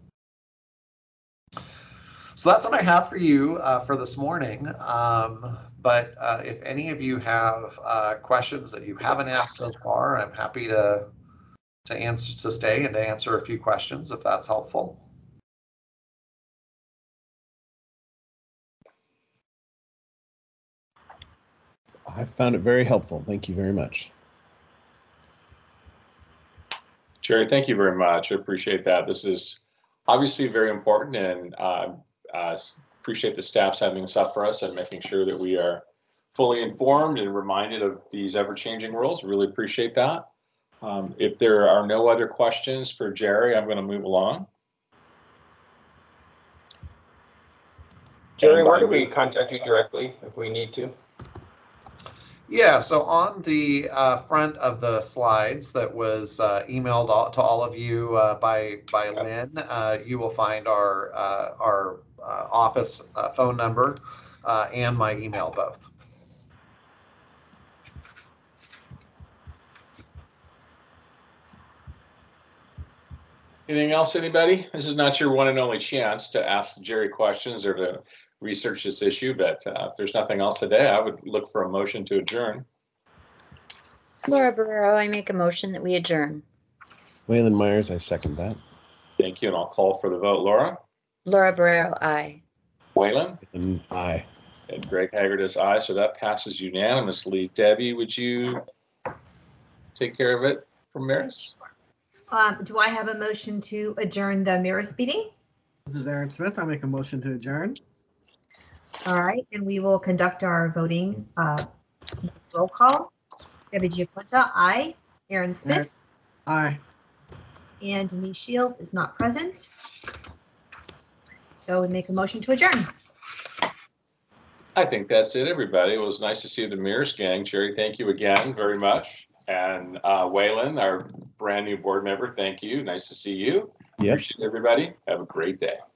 So that's what I have for you uh, for this morning. Um, but uh, if any of you have uh, questions that you haven't asked so far, I'm happy to to answer to stay and to answer a few questions if that's helpful. I found it very helpful. Thank you very much. Jerry, thank you very much. I appreciate that. This is obviously very important, and uh, uh, appreciate the staff's having this up for us and making sure that we are fully informed and reminded of these ever-changing rules. Really appreciate that. Um, if there are no other questions for Jerry, I'm going to move along. Jerry, where do we contact you directly if we need to? Yeah, so on the uh, front of the slides that was uh, emailed all, to all of you uh, by by Lynn, uh, you will find our uh, our uh, office uh, phone number uh, and my email both. Anything else, anybody? This is not your one and only chance to ask Jerry questions or to research this issue, but uh, if there's nothing else today, I would look for a motion to adjourn. Laura Barrero, I make a motion that we adjourn. Waylon Myers, I second that. Thank you, and I'll call for the vote. Laura? Laura Barrero, aye. Waylon? And aye. And Greg Haggard is aye, so that passes unanimously. Debbie, would you take care of it from Maris? Um, do I have a motion to adjourn the Maris meeting? This is Aaron Smith. I make a motion to adjourn. All right, and we will conduct our voting uh, roll call. Debbie Giaquinta, aye. Aaron Smith. Aye. And Denise Shields is not present. So we make a motion to adjourn. I think that's it, everybody. It was nice to see the Mears gang. Jerry, thank you again very much. And uh, Waylon, our brand new board member, thank you. Nice to see you. Yep. Appreciate everybody. Have a great day.